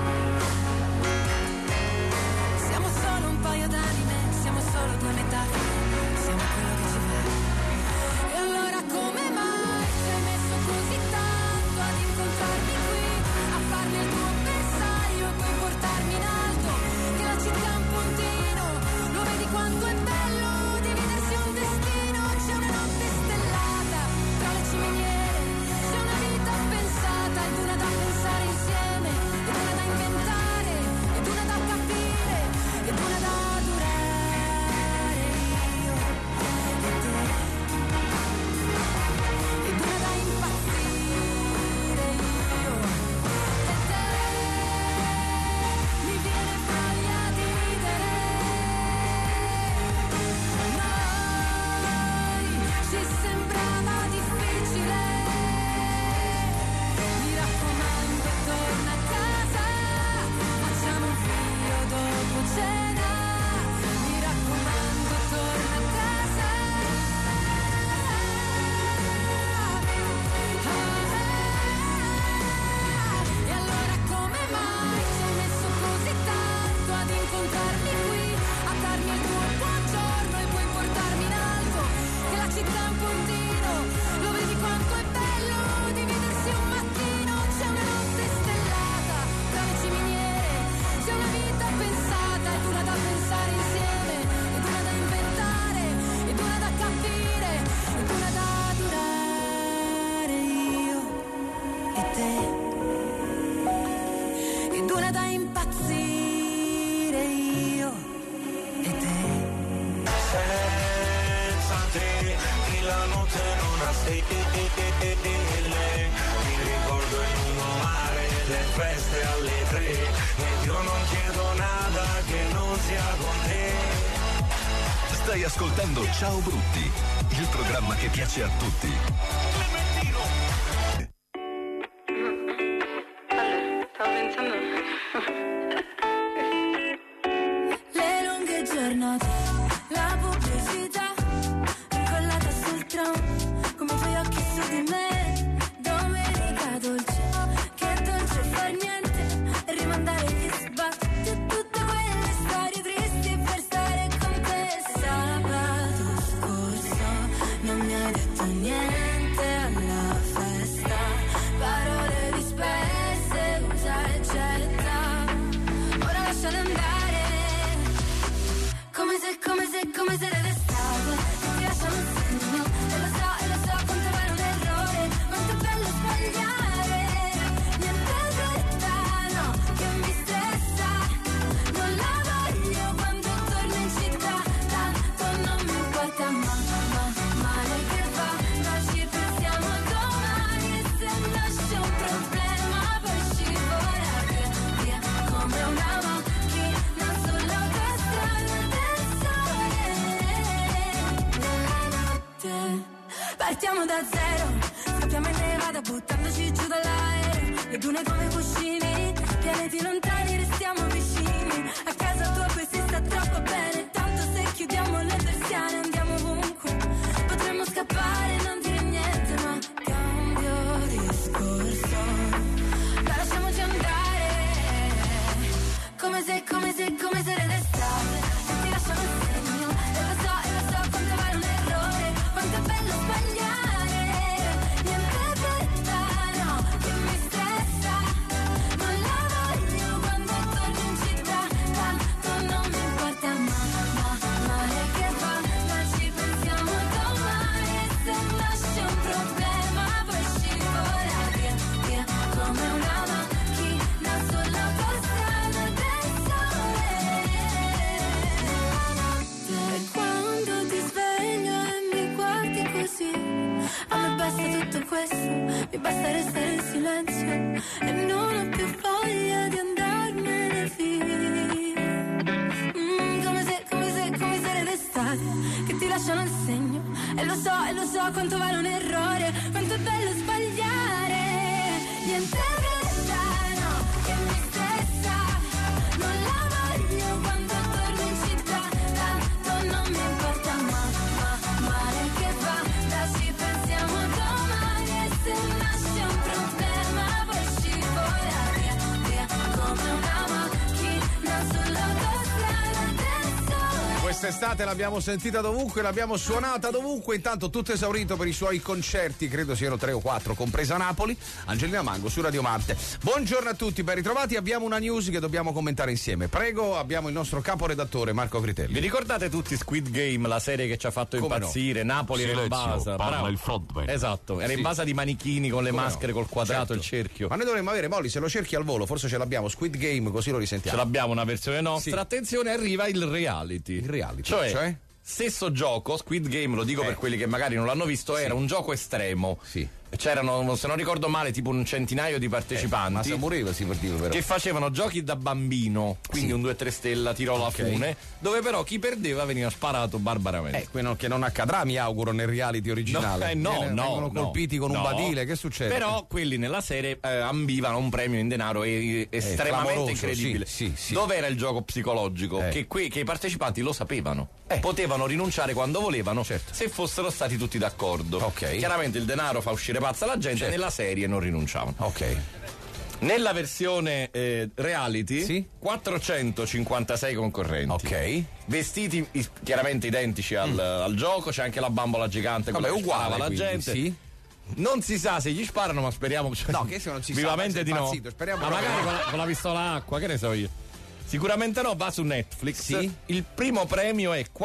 Siamo solo un paio d'anime, siamo solo due metafore, siamo quello che ci fa. E allora come mai ci hai messo così tanto ad incontrarmi qui, a farmi il tuo bersaglio e poi portarmi in alto? Che la città è un puntino, lo vedi quanto è bello dividersi un destino. C'è una notte stellata tra le ciminiere, c'è una vita pensata ed una da pensare insieme, ed una da inventare, ed una da capire, ed una da durare io e te. Ed una da impazzire io e te. Mi viene voglia di ridere. Noi ci sembrava difficile. Mi raccomando, torna a casa, facciamo un figlio dopo cena. Mi raccomando, torna a casa. E allora come mai ci hai messo così tanto ad incontrarmi qui, a darmi il tuo buongiorno e poi portarmi in alto? Che la città è un puntino, lo vedi quanto è bello dividersi un mattino. C'è una notte stellata tra le ciminiere, c'è una vita pensata ed una da pensare insieme, ed una da inventare, ed una da capire, ed una da durare io e te. Ed una da impazzire io e te. Senza te la notte non ha stelle, mi ricordo il lungomare, le feste alle 3, ed io non chiedo nada che non sia con te. Stai ascoltando Ciao Brutti, il programma che piace a tutti. Stavo pensando. Le lunghe giornate, la pubblicità, incollata sul tram, come i tuoi occhi su di me. Domenica dolce, che dolce far niente, e rimandare gli sbatti e tutte quelle storie tristi per stare con te. Sabato scorso non mi hai detto niente. te alla festa, parole disperse, usa e getta, ora lasciale andare, come se era d'estate, ti lasciano un segno, e lo so quanto vale un errore, quanto è bello sbagliare, niente fretta, no, che mi stressa, non la voglio quando torno in città, tanto non mi importa male che va, ma ci pensiamo domani, e se nasce un problema poi scivola via, come una macchina sull'autostrada del sole, nella notte partiamo da zero, scappiamo in nevada buttandoci giù dall'aereo, le dune come cuscini, pianeti lontani restiamo vicini, a casa tua poi si sta troppo bene, tanto se chiudiamo le persiane andiamo ovunque, potremmo scappare non dire niente ma cambio discorso, la lasciamoci andare, come se era d'estate, e ti lasciano il segno, e lo so quanto vale un errore, quanto è bello sbagliare, niente fretta, no, che mi stressa, non la voglio quando torno in città, tanto non mi importa male che va, ma ci pensiamo domani, e se nasce un problema poi scivola via, come una macchina sull'autostrada del sole, e quando ti sveglio e mi guardi così, a me basta tutto questo, mi basta restare in silenzio e non ho più voglia di andarmene via, come se era d'estate, che ti lasciano il segno, e lo so quanto vale un errore, quanto è bello sbagliare, niente fretta, no, che mi stressa, non la voglio quando torno in città, tanto non mi importa male che va, da ci pensiamo domani, e se nasce un problema poi scivola via, come una macchina sull'autostrada del sole. Quest'estate l'abbiamo sentita dovunque, l'abbiamo suonata dovunque, intanto tutto esaurito per i suoi concerti, credo siano 3 o 4, compresa Napoli, Angelina Mango su Radio Marte. Buongiorno a tutti, ben ritrovati, abbiamo una news che dobbiamo commentare insieme. Prego, abbiamo il nostro caporedattore Marco Critelli. Vi ricordate tutti Squid Game, la serie che ci ha fatto Come impazzire? no? Napoli era in base. Parla il frontman. Esatto, era in base di manichini con le maschere, col quadrato, Certo. il cerchio. Ma noi dovremmo avere, Molly, se lo cerchi al volo, forse ce l'abbiamo, Squid Game, così lo risentiamo. Ce l'abbiamo una versione nostra. Sì. Attenzione, arriva il reality. Il reality, Cioè? Stesso gioco, Squid Game, lo dico per quelli che magari non l'hanno visto, era un gioco estremo. Sì. C'erano, se non ricordo male, tipo un centinaio di partecipanti. Ma Samureva si partiva però. Che facevano giochi da bambino, quindi un 2-3 stella, tiro alla fune, dove però chi perdeva veniva sparato barbaramente. Quello che non accadrà, mi auguro, nel reality originale. Vengono colpiti con un badile, che succede? Però quelli nella serie ambivano un premio in denaro estremamente clamoroso, incredibile. sì. Dove era il gioco psicologico? Che i partecipanti lo sapevano. Potevano rinunciare quando volevano, se fossero stati tutti d'accordo. Chiaramente il denaro fa uscire pazza la gente, nella serie non rinunciavano. Nella versione reality 456 concorrenti. Vestiti chiaramente identici al gioco, c'è anche la bambola gigante con uguale alla gente. Sì. Non si sa se gli sparano, ma speriamo che se non si vivamente sa, di no. Speriamo ma magari con la pistola acqua, che ne so io. Sicuramente no, va su Netflix. Sì. Il primo premio è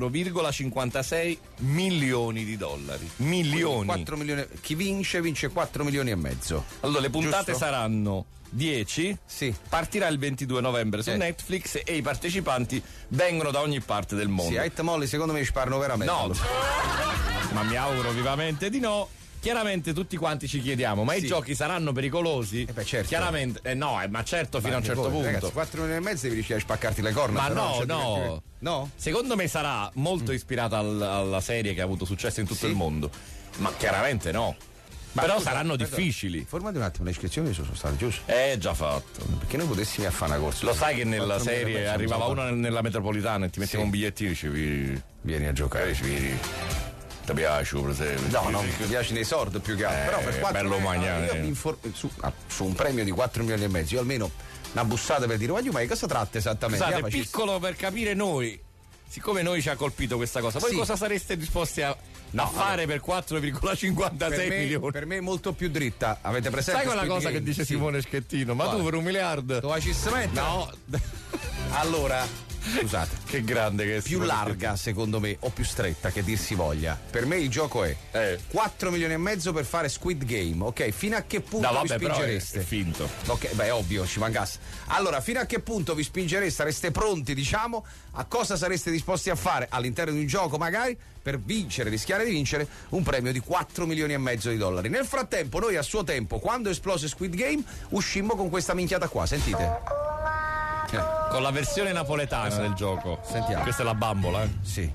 4,56 milioni di dollari. Milioni. 4 milioni. Chi vince 4 milioni e mezzo. Allora, le puntate Giusto? saranno 10. Sì. Partirà il 22 novembre su Netflix e i partecipanti vengono da ogni parte del mondo. Sì, Molly, secondo me ci sparano veramente. No. Ma mi auguro vivamente di no. Chiaramente tutti quanti ci chiediamo, ma i giochi saranno pericolosi? Certo. Chiaramente, no, ma certo fino a un certo punto. Ragazzi, 4 milioni e mezzo devi riuscire a spaccarti le corna. Ma no. No? Secondo me sarà molto ispirata alla serie che ha avuto successo in tutto il mondo. Ma chiaramente no. Però saranno difficili. Informati un attimo, le iscrizioni sono state giuste? Già fatto. Perché noi potessimo fare una corsa. Lo sai che nella serie arrivava uno nella metropolitana e ti metteva un bigliettino e dicevi vieni a giocare. Ti piace, per esempio? No, non mi piace nei sord più che altro. Però per 4 bello milioni su un premio di 4 milioni e mezzo, io almeno una bussata per dire, ma cosa tratta esattamente? Scusate, piccolo per capire noi. siccome noi ci ha colpito questa cosa, voi cosa sareste disposti a fare per 4,56 milioni? Per me è molto più dritta. Avete presente? Sai quella cosa che dice Simone Schettino? Ma tu per 1 miliardo tu ci metti? No. Allora, scusate, che grande che è, più larga secondo me o più stretta che dir si voglia. Per me il gioco è 4 milioni e mezzo per fare Squid Game, ok? Fino a che punto vi spingereste? È finto. Ok, beh, ovvio, ci mancasse. Allora, fino a che punto vi spingereste? Sareste pronti, diciamo, a cosa sareste disposti a fare all'interno di un gioco magari per rischiare di vincere un premio di 4 milioni e mezzo di dollari. Nel frattempo, noi a suo tempo, quando esplose Squid Game, uscimmo con questa minchiata qua, sentite. Con la versione napoletana del gioco. Sentiamo. Questa è la bambola, Sì.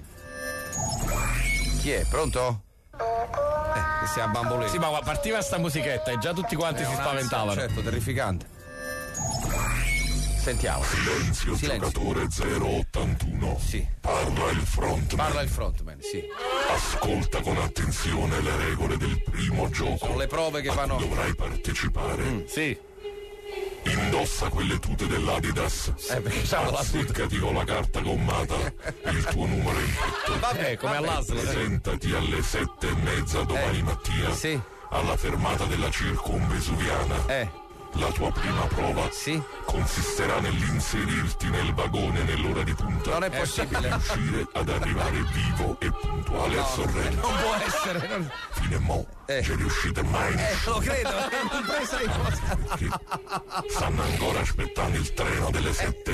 Chi è? Pronto? Che sia bambolino. Sì, ma partiva sta musichetta e già tutti quanti si spaventavano. Certo, terrificante. Sentiamo. Silenzio. Giocatore 081. Sì. Parla il frontman, sì. Ascolta con attenzione le regole del primo gioco. Sono le prove che fanno. Dovrai partecipare. Sì. Indossa quelle tute dell'Adidas. Perché c'ha la Seccati con la carta gommata. Il tuo numero in petto. Vabbè, come all'ASL. Presentati alle 7:30 domani mattina. Sì. Alla fermata della Circumvesuviana. La tua prima prova consisterà nell'inserirti nel vagone nell'ora di punta. Non è possibile. E riuscire ad arrivare vivo e puntuale a Sorrento. Non può essere. Fine mo. Ci riuscite mai? Lo credo, non presa di cosa. Stanno ancora aspettando il treno delle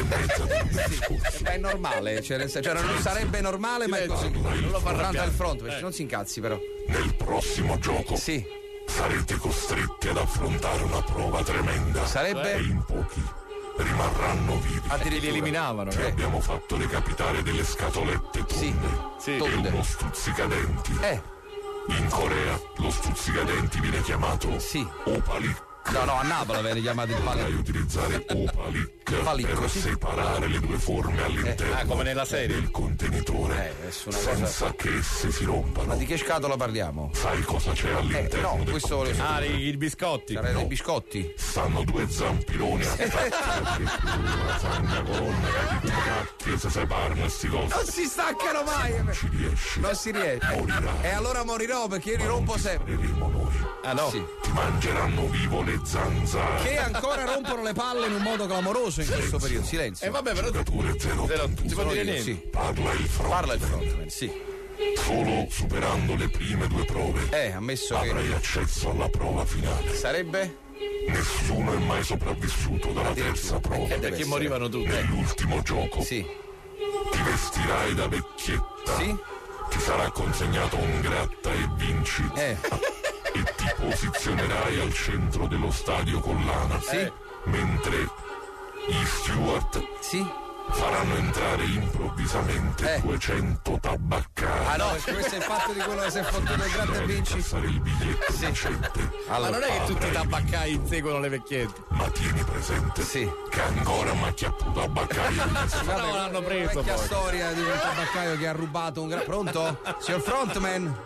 7:30. È normale, non sarebbe normale, ma è così. Non lo farà il front, non si incazzi però. Nel prossimo gioco sarete costretti ad affrontare una prova tremenda. Sarebbe? E in pochi rimarranno vivi. Li eliminavano. Ci abbiamo fatto recapitare delle scatolette tonde e uno stuzzicadenti. In Corea lo stuzzicadenti viene chiamato opalik. No, a Napoli viene chiamato il palic. Potrai utilizzare opalik per separare le due forme all'interno come nella serie del contenitore senza che esse si rompano. Ma di che scatola parliamo? Sai cosa c'è all'interno del contenitore? I biscotti. Sarebbero i biscotti. Stanno 2 zampironi attacchi una zanga colonna che cacchio si separano sti cosi. Non si staccano mai. Non si riesce. Morirai. E allora morirò perché io li rompo sempre. Saremo noi. Ah no? Ti mangeranno vivo le zanzare. Che ancora rompono le palle in un modo clamoroso in questo periodo. Silenzio. Vabbè, però Giocatore 081. si può dire niente. Parla il frontman, sì. Solo superando le prime 2 prove ammesso avrai accesso alla prova finale. Sarebbe? Nessuno è mai sopravvissuto dalla terza prova. Perché morivano tutti. Nell'ultimo gioco ti vestirai da vecchietta. Ti sarà consegnato un gratta e vinci. E ti posizionerai al centro dello stadio Collana. Mentre gli steward faranno entrare improvvisamente 200 tabaccari. Ah no, questo è il fatto di quello che si è fottuto il gratta e vinci. Il biglietto allora, ma non è che tutti i tabaccai inseguono le vecchiette. Ma tieni presente che ancora macchiato tabaccai. Non l'hanno preso. Vecchia storia di un tabaccaio che ha rubato un Pronto? Signor Frontman?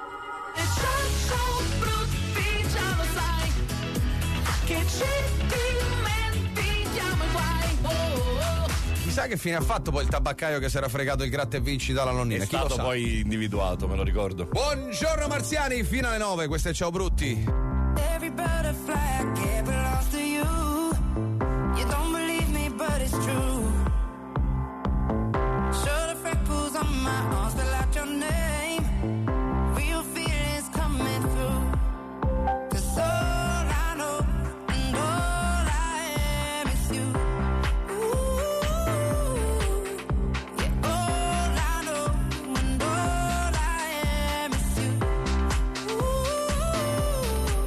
Che ci dimentichiamo i guai. Chissà che fine ha fatto poi il tabaccaio che si era fregato il gratta e vinci dalla nonnina. È stato poi individuato, me lo ricordo. Buongiorno marziani, fino alle 9, questo è Ciao Brutti. Every butterfly I get belongs to you. You don't believe me, but it's true. Show the freckles on my arms, spell out your name. Real feelings coming through. 'Cause all I know and all I am is you. Yeah, all I know and all I am is you.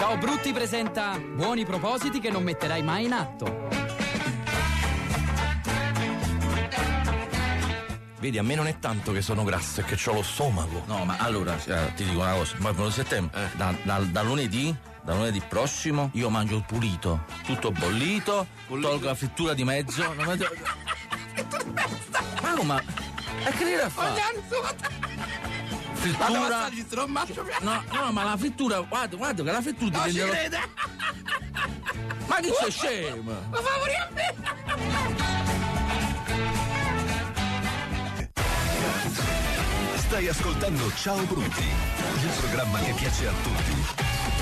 Ciao Brutti presenta buoni propositi che non metterai mai in atto. Vedi, a me non è tanto che sono grasso, è che c'ho lo stomaco. No, ma allora, ti dico una cosa, ma per settembre, da lunedì prossimo, io mangio il pulito, tutto bollito, tolgo la frittura di mezzo. Ma come? E che devi fare? Frittura. No, ma la frittura, guarda che la frittura non ti ci crede. Ma che c'è scemo? Ma favori a me. Stai ascoltando Ciao Brutti, il programma che piace a tutti.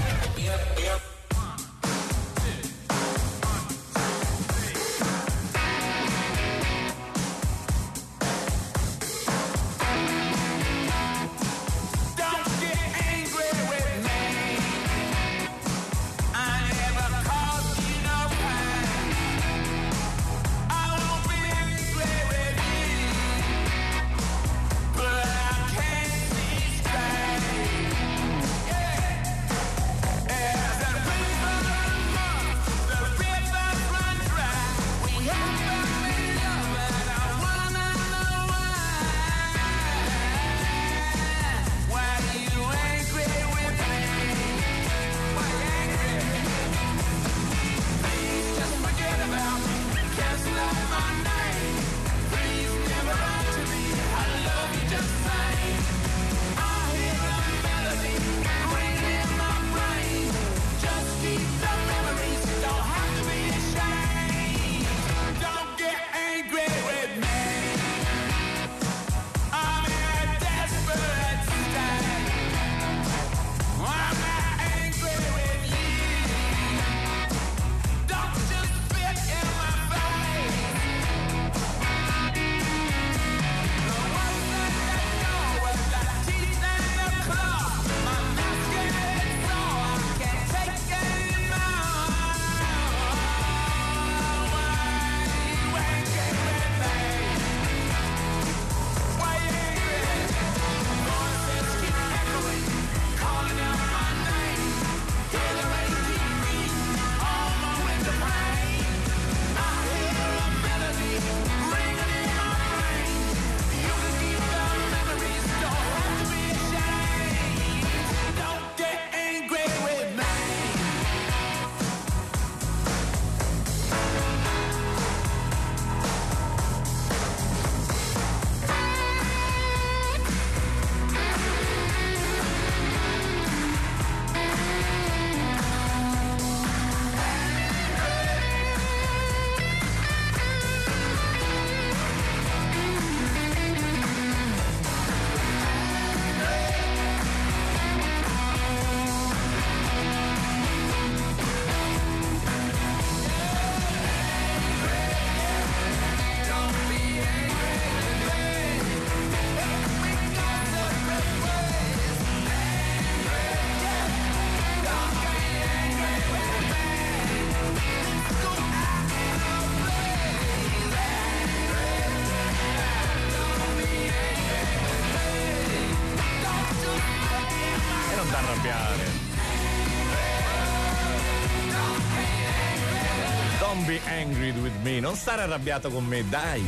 Don't be angry with me, non stare arrabbiato con me, dai.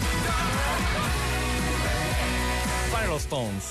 Fai lo Stones.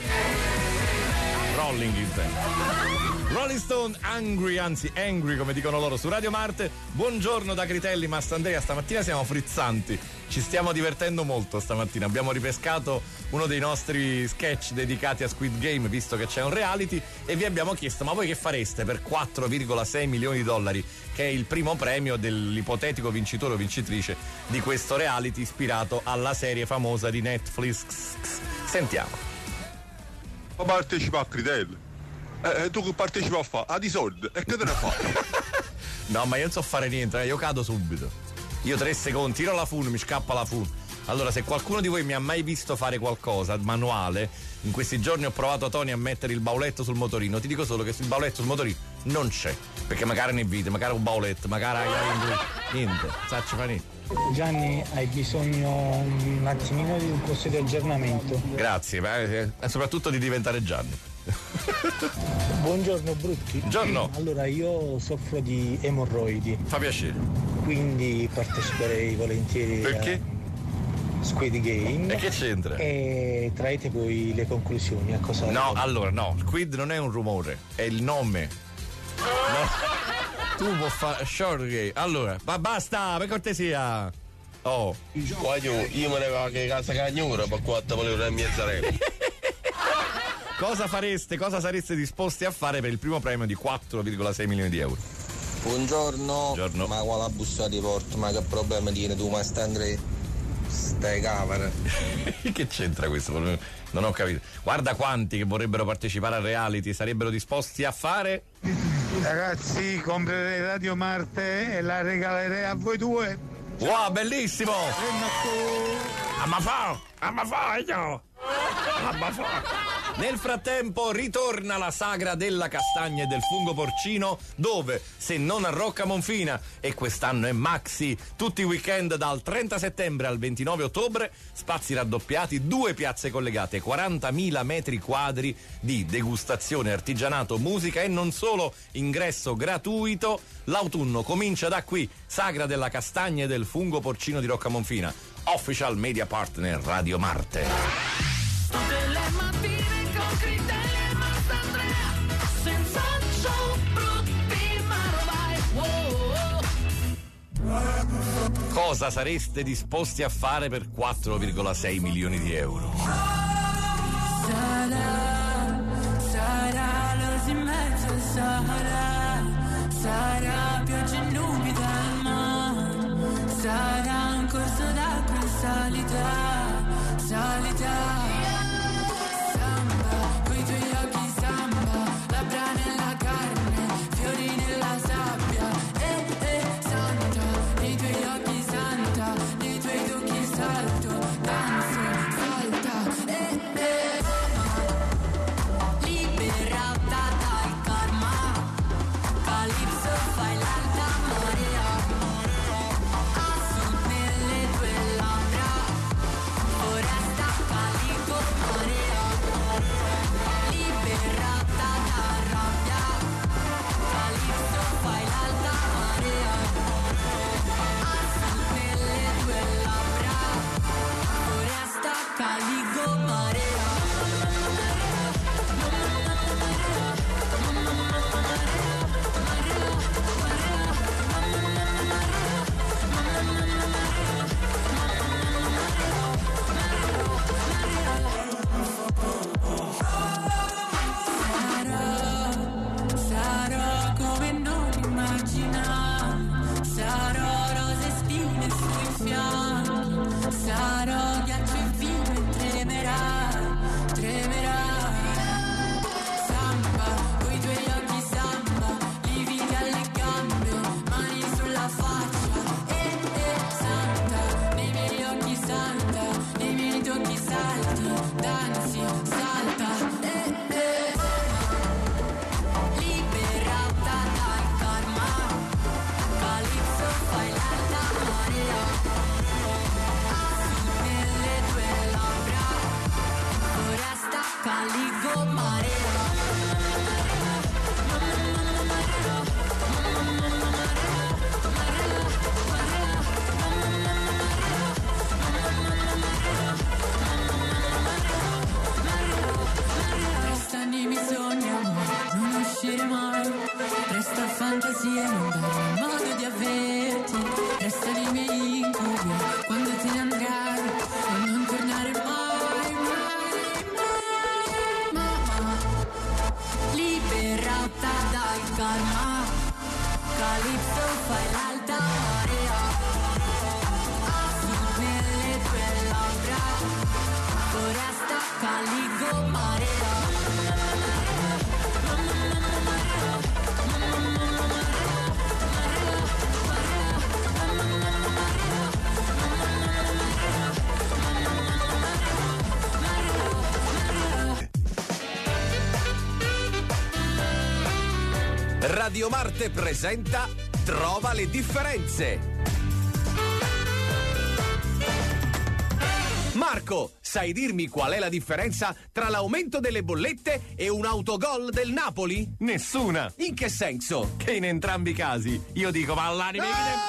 Rolling in them. Rolling Stone, angry come dicono loro su Radio Marte. Buongiorno da Critelli, Mastandrea. Stamattina siamo frizzanti, ci stiamo divertendo molto stamattina. Abbiamo ripescato uno dei nostri sketch dedicati a Squid Game, visto che c'è un reality, e vi abbiamo chiesto: ma voi che fareste per 4,6 milioni di dollari, che è il primo premio dell'ipotetico vincitore o vincitrice di questo reality ispirato alla serie famosa di Netflix? Sentiamo. Ma partecipa a Critelli. Tu che partecipa a fare? Di soldi, e che te ne fai? No, ma io non so fare niente, io cado subito. Io 3 secondi, tiro la fune, mi scappa la fune. Allora, se qualcuno di voi mi ha mai visto fare qualcosa manuale, in questi giorni ho provato Tony a mettere il bauletto sul motorino, ti dico solo che sul bauletto sul motorino non c'è, perché magari ne vite, magari un bauletto, magari niente, sacci fa niente. Gianni, hai bisogno un attimino di un corso di aggiornamento. Grazie, soprattutto di diventare Gianni. Buongiorno Brutti. Buongiorno. Allora, io soffro di emorroidi. Fa piacere. Quindi parteciperei volentieri. Perché? A Squid Game. E che c'entra? E traete voi le conclusioni. A cosa? No, allora no, Squid non è un rumore, è il nome. No. Tu puoi fare short game. Allora, ma basta, per cortesia. Oh. Guaglio, io me ne vado che casa cagnura per 4 volevo e mezza rete. Cosa sareste disposti a fare per il primo premio di 4,6 milioni di euro? Buongiorno. Ma quale busta di porto? Ma che problema tiene tu, Mastandrea? Stai cavara. Che c'entra questo? Non ho capito. Guarda quanti che vorrebbero partecipare al reality sarebbero disposti a fare. Ragazzi, comprerei Radio Marte e la regalerei a voi due. Wow, bellissimo! Nel frattempo ritorna la sagra della castagna e del fungo porcino, dove, se non a Rocca Monfina, e quest'anno è maxi, tutti i weekend dal 30 settembre al 29 ottobre, spazi raddoppiati, 2 piazze collegate, 40.000 metri quadri di degustazione, artigianato, musica e non solo, ingresso gratuito. L'autunno comincia da qui, sagra della castagna e del fungo porcino di Rocca Monfina, official media partner Radio Marte. Tutte le mattine con Critelli e Mastandrea, senza show brutti ma vai. Cosa sareste disposti a fare per 4,6 milioni di euro? Sarà l'osi in mezzo, sarà pioggia e nubi dal mare, sarà un corso d'acqua in salita. Radio Marte presenta Trova le differenze. Marco, sai dirmi qual è la differenza tra l'aumento delle bollette e un autogol del Napoli? Nessuna. In che senso? Che in entrambi i casi io dico ma all'anime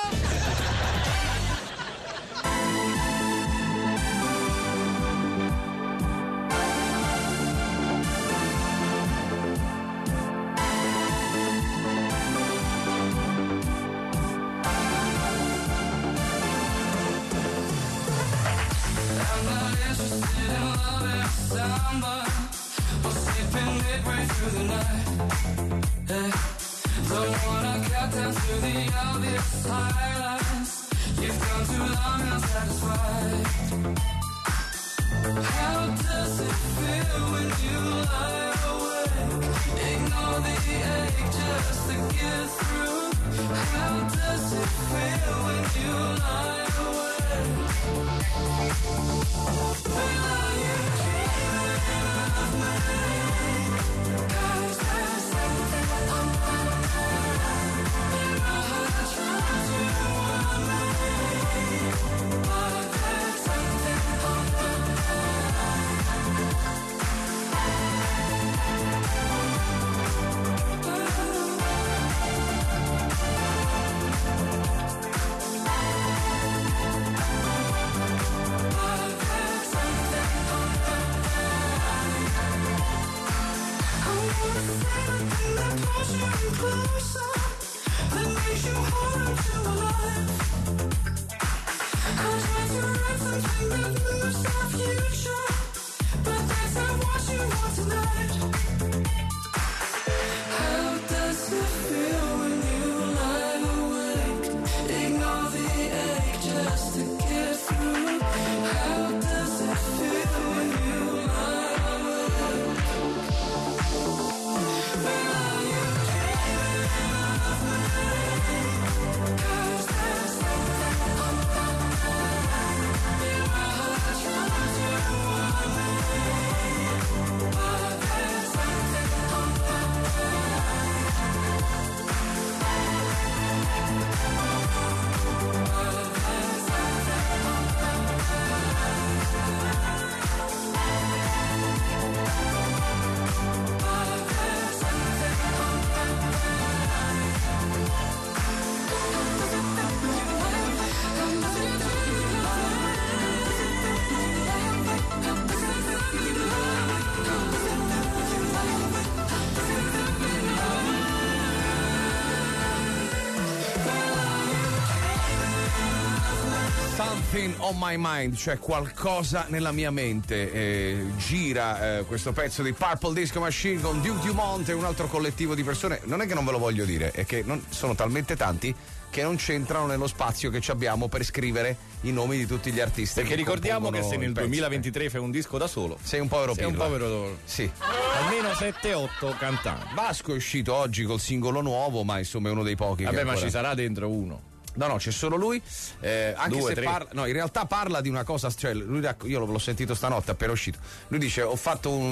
Something on my mind, cioè qualcosa nella mia mente. Gira questo pezzo di Purple Disco Machine con Duke Dumont e un altro collettivo di persone. Non è che non ve lo voglio dire, è che sono talmente tanti che non c'entrano nello spazio che ci abbiamo per scrivere i nomi di tutti gli artisti. Perché ricordiamo che se nel 2023 fai un disco da solo, sei un povero pirla. Sei un povero. Sì. Almeno 7-8 cantanti. Vasco è uscito oggi col singolo nuovo, ma insomma è uno dei pochi. Vabbè, che ma ancora... ci sarà dentro uno. No, c'è solo lui. Anche Due, se tre. no, in realtà parla di una cosa, cioè lui, io l'ho sentito stanotte appena uscito. Lui dice: ho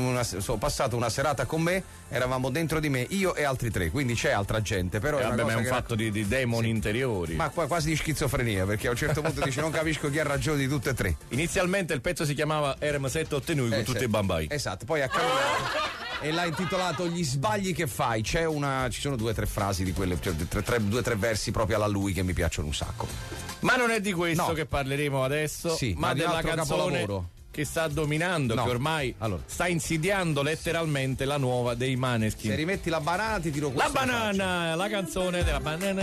passato una serata con me, eravamo dentro di me, io e altri 3, quindi c'è altra gente. Però ma è un fatto di demoni interiori. Ma quasi di schizofrenia, perché a un certo punto dice: non capisco chi ha ragione di tutte e 3. Inizialmente il pezzo si chiamava Erm 7 ottenuti con tutti i bambai. Esatto, poi ha cambiato. E l'ha intitolato Gli sbagli che fai. Ci sono 2 o 3 frasi di quelle, cioè 2 o 3 versi proprio alla lui che mi piacciono un sacco. Ma non è di questo che parleremo adesso, sì, ma della canzone capolavoro che sta dominando, che ormai sta insidiando letteralmente la nuova dei Maneskin. Se rimetti la banana ti tiro questo. La banana, la canzone della banana.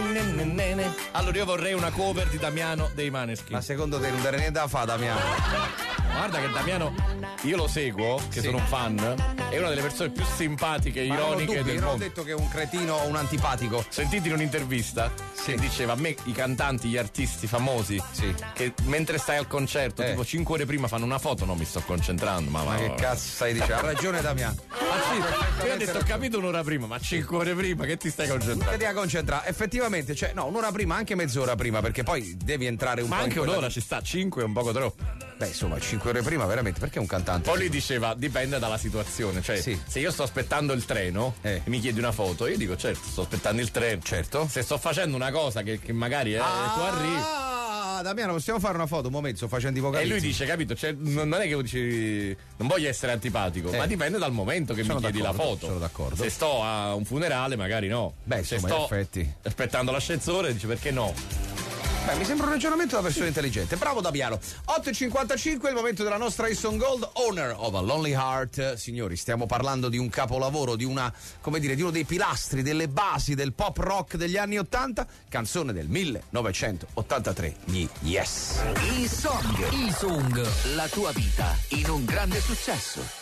Allora io vorrei una cover di Damiano dei Maneskin. Ma secondo te non dare niente da fa, Damiano? Guarda che Damiano, io lo seguo, che sono un fan, è una delle persone più simpatiche e ironiche del mondo. Non ho detto che è un cretino o un antipatico. Sentiti in un'intervista che diceva: a me i cantanti, gli artisti famosi, che mentre stai al concerto, tipo 5 ore prima fanno una foto, no, mi sto concentrando. Ma che cazzo stai dicendo? Ha ragione Damiano. Io ho detto, ho capito un'ora prima, ma 5 ore prima che ti stai concentrando? Che ti a concentrare? Effettivamente, cioè, no, un'ora prima, anche mezz'ora prima, perché poi devi entrare un po'. Ma anche un'ora ci sta, 5 è un poco troppo. Beh, insomma, 5 ore prima, veramente, perché un cantante? Poi lui diceva, dipende dalla situazione, cioè se io sto aspettando il treno e mi chiedi una foto, io dico certo, sto aspettando il treno. Certo. Se sto facendo una cosa che magari tu arrivi. Damiano, possiamo fare una foto un momento, sto facendo i vocalizzi. E lui dice, capito, cioè, non è che dici non voglio essere antipatico, ma dipende dal momento che mi chiedi la foto. Sono d'accordo. Se sto a un funerale magari no. Beh, se insomma, sto aspettando l'ascensore dice perché no. Beh, mi sembra un ragionamento da persona intelligente. Bravo Damiano. 8.55 è il momento della nostra Ace Gold, Owner of a Lonely Heart. Signori, stiamo parlando di un capolavoro, di una, come dire, di uno dei pilastri, delle basi del pop rock degli anni 80, canzone del 1983, gli Yes. Il song, la tua vita in un grande successo.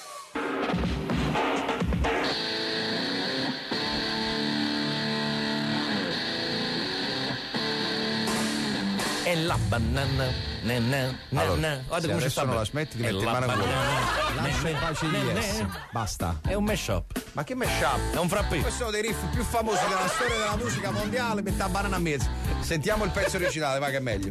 E la banana, allora, guarda come ci sta. Non la smetti di mettere in mano lascia in pace gli Yes. Basta. È un mashup. Ma che mashup? È un frappè. Questi sono dei riff più famosi della storia della musica mondiale. Mette la banana a mezzo. Sentiamo il pezzo originale, va che è meglio.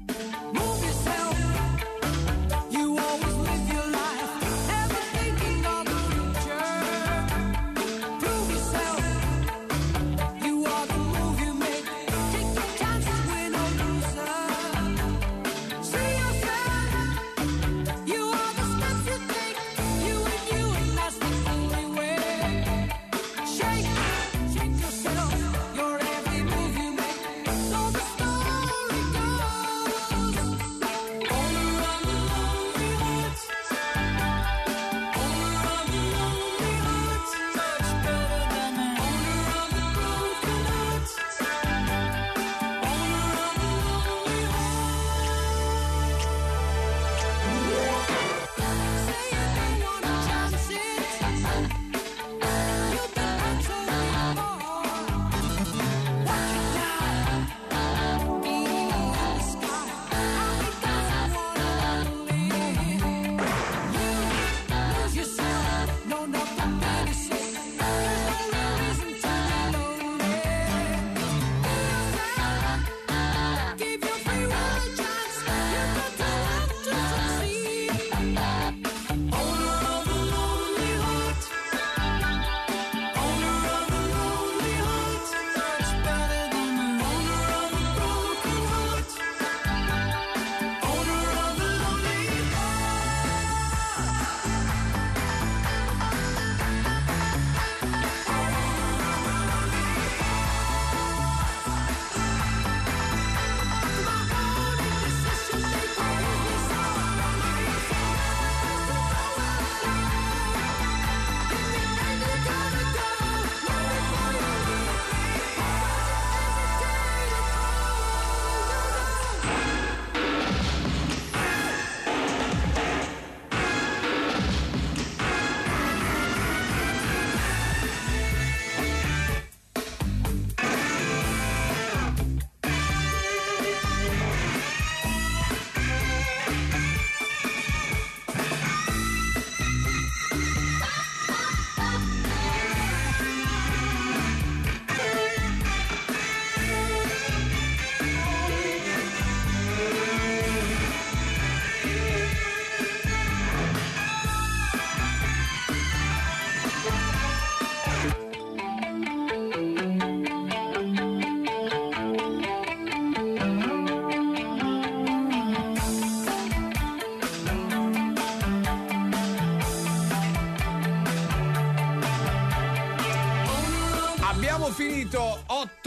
Finito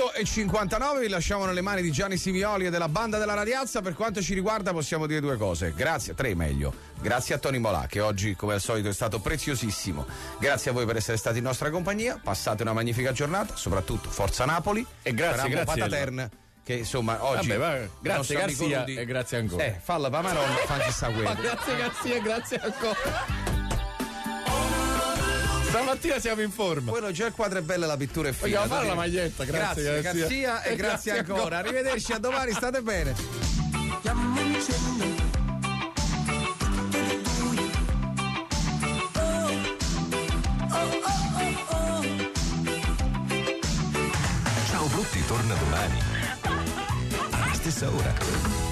8.59, vi lasciamo nelle mani di Gianni Simioli e della banda della Radiazza. Per quanto ci riguarda possiamo dire due cose, tre meglio. Grazie a Tony Molà che oggi come al solito è stato preziosissimo. Grazie a voi per essere stati in nostra compagnia, passate una magnifica giornata, soprattutto forza Napoli e grazie Patatern che insomma oggi grazie Garzia e grazie ancora. Falla pa' Maronna, fa chissà quello. Grazie Garzia e grazie ancora. Stamattina siamo in forma. Quello già il quadro è bello, la pittura è fina. Vogliamo fare la maglietta, grazie Garzia e grazie ancora. Arrivederci, a domani, state bene. Ciao Brutti torna domani alla stessa ora.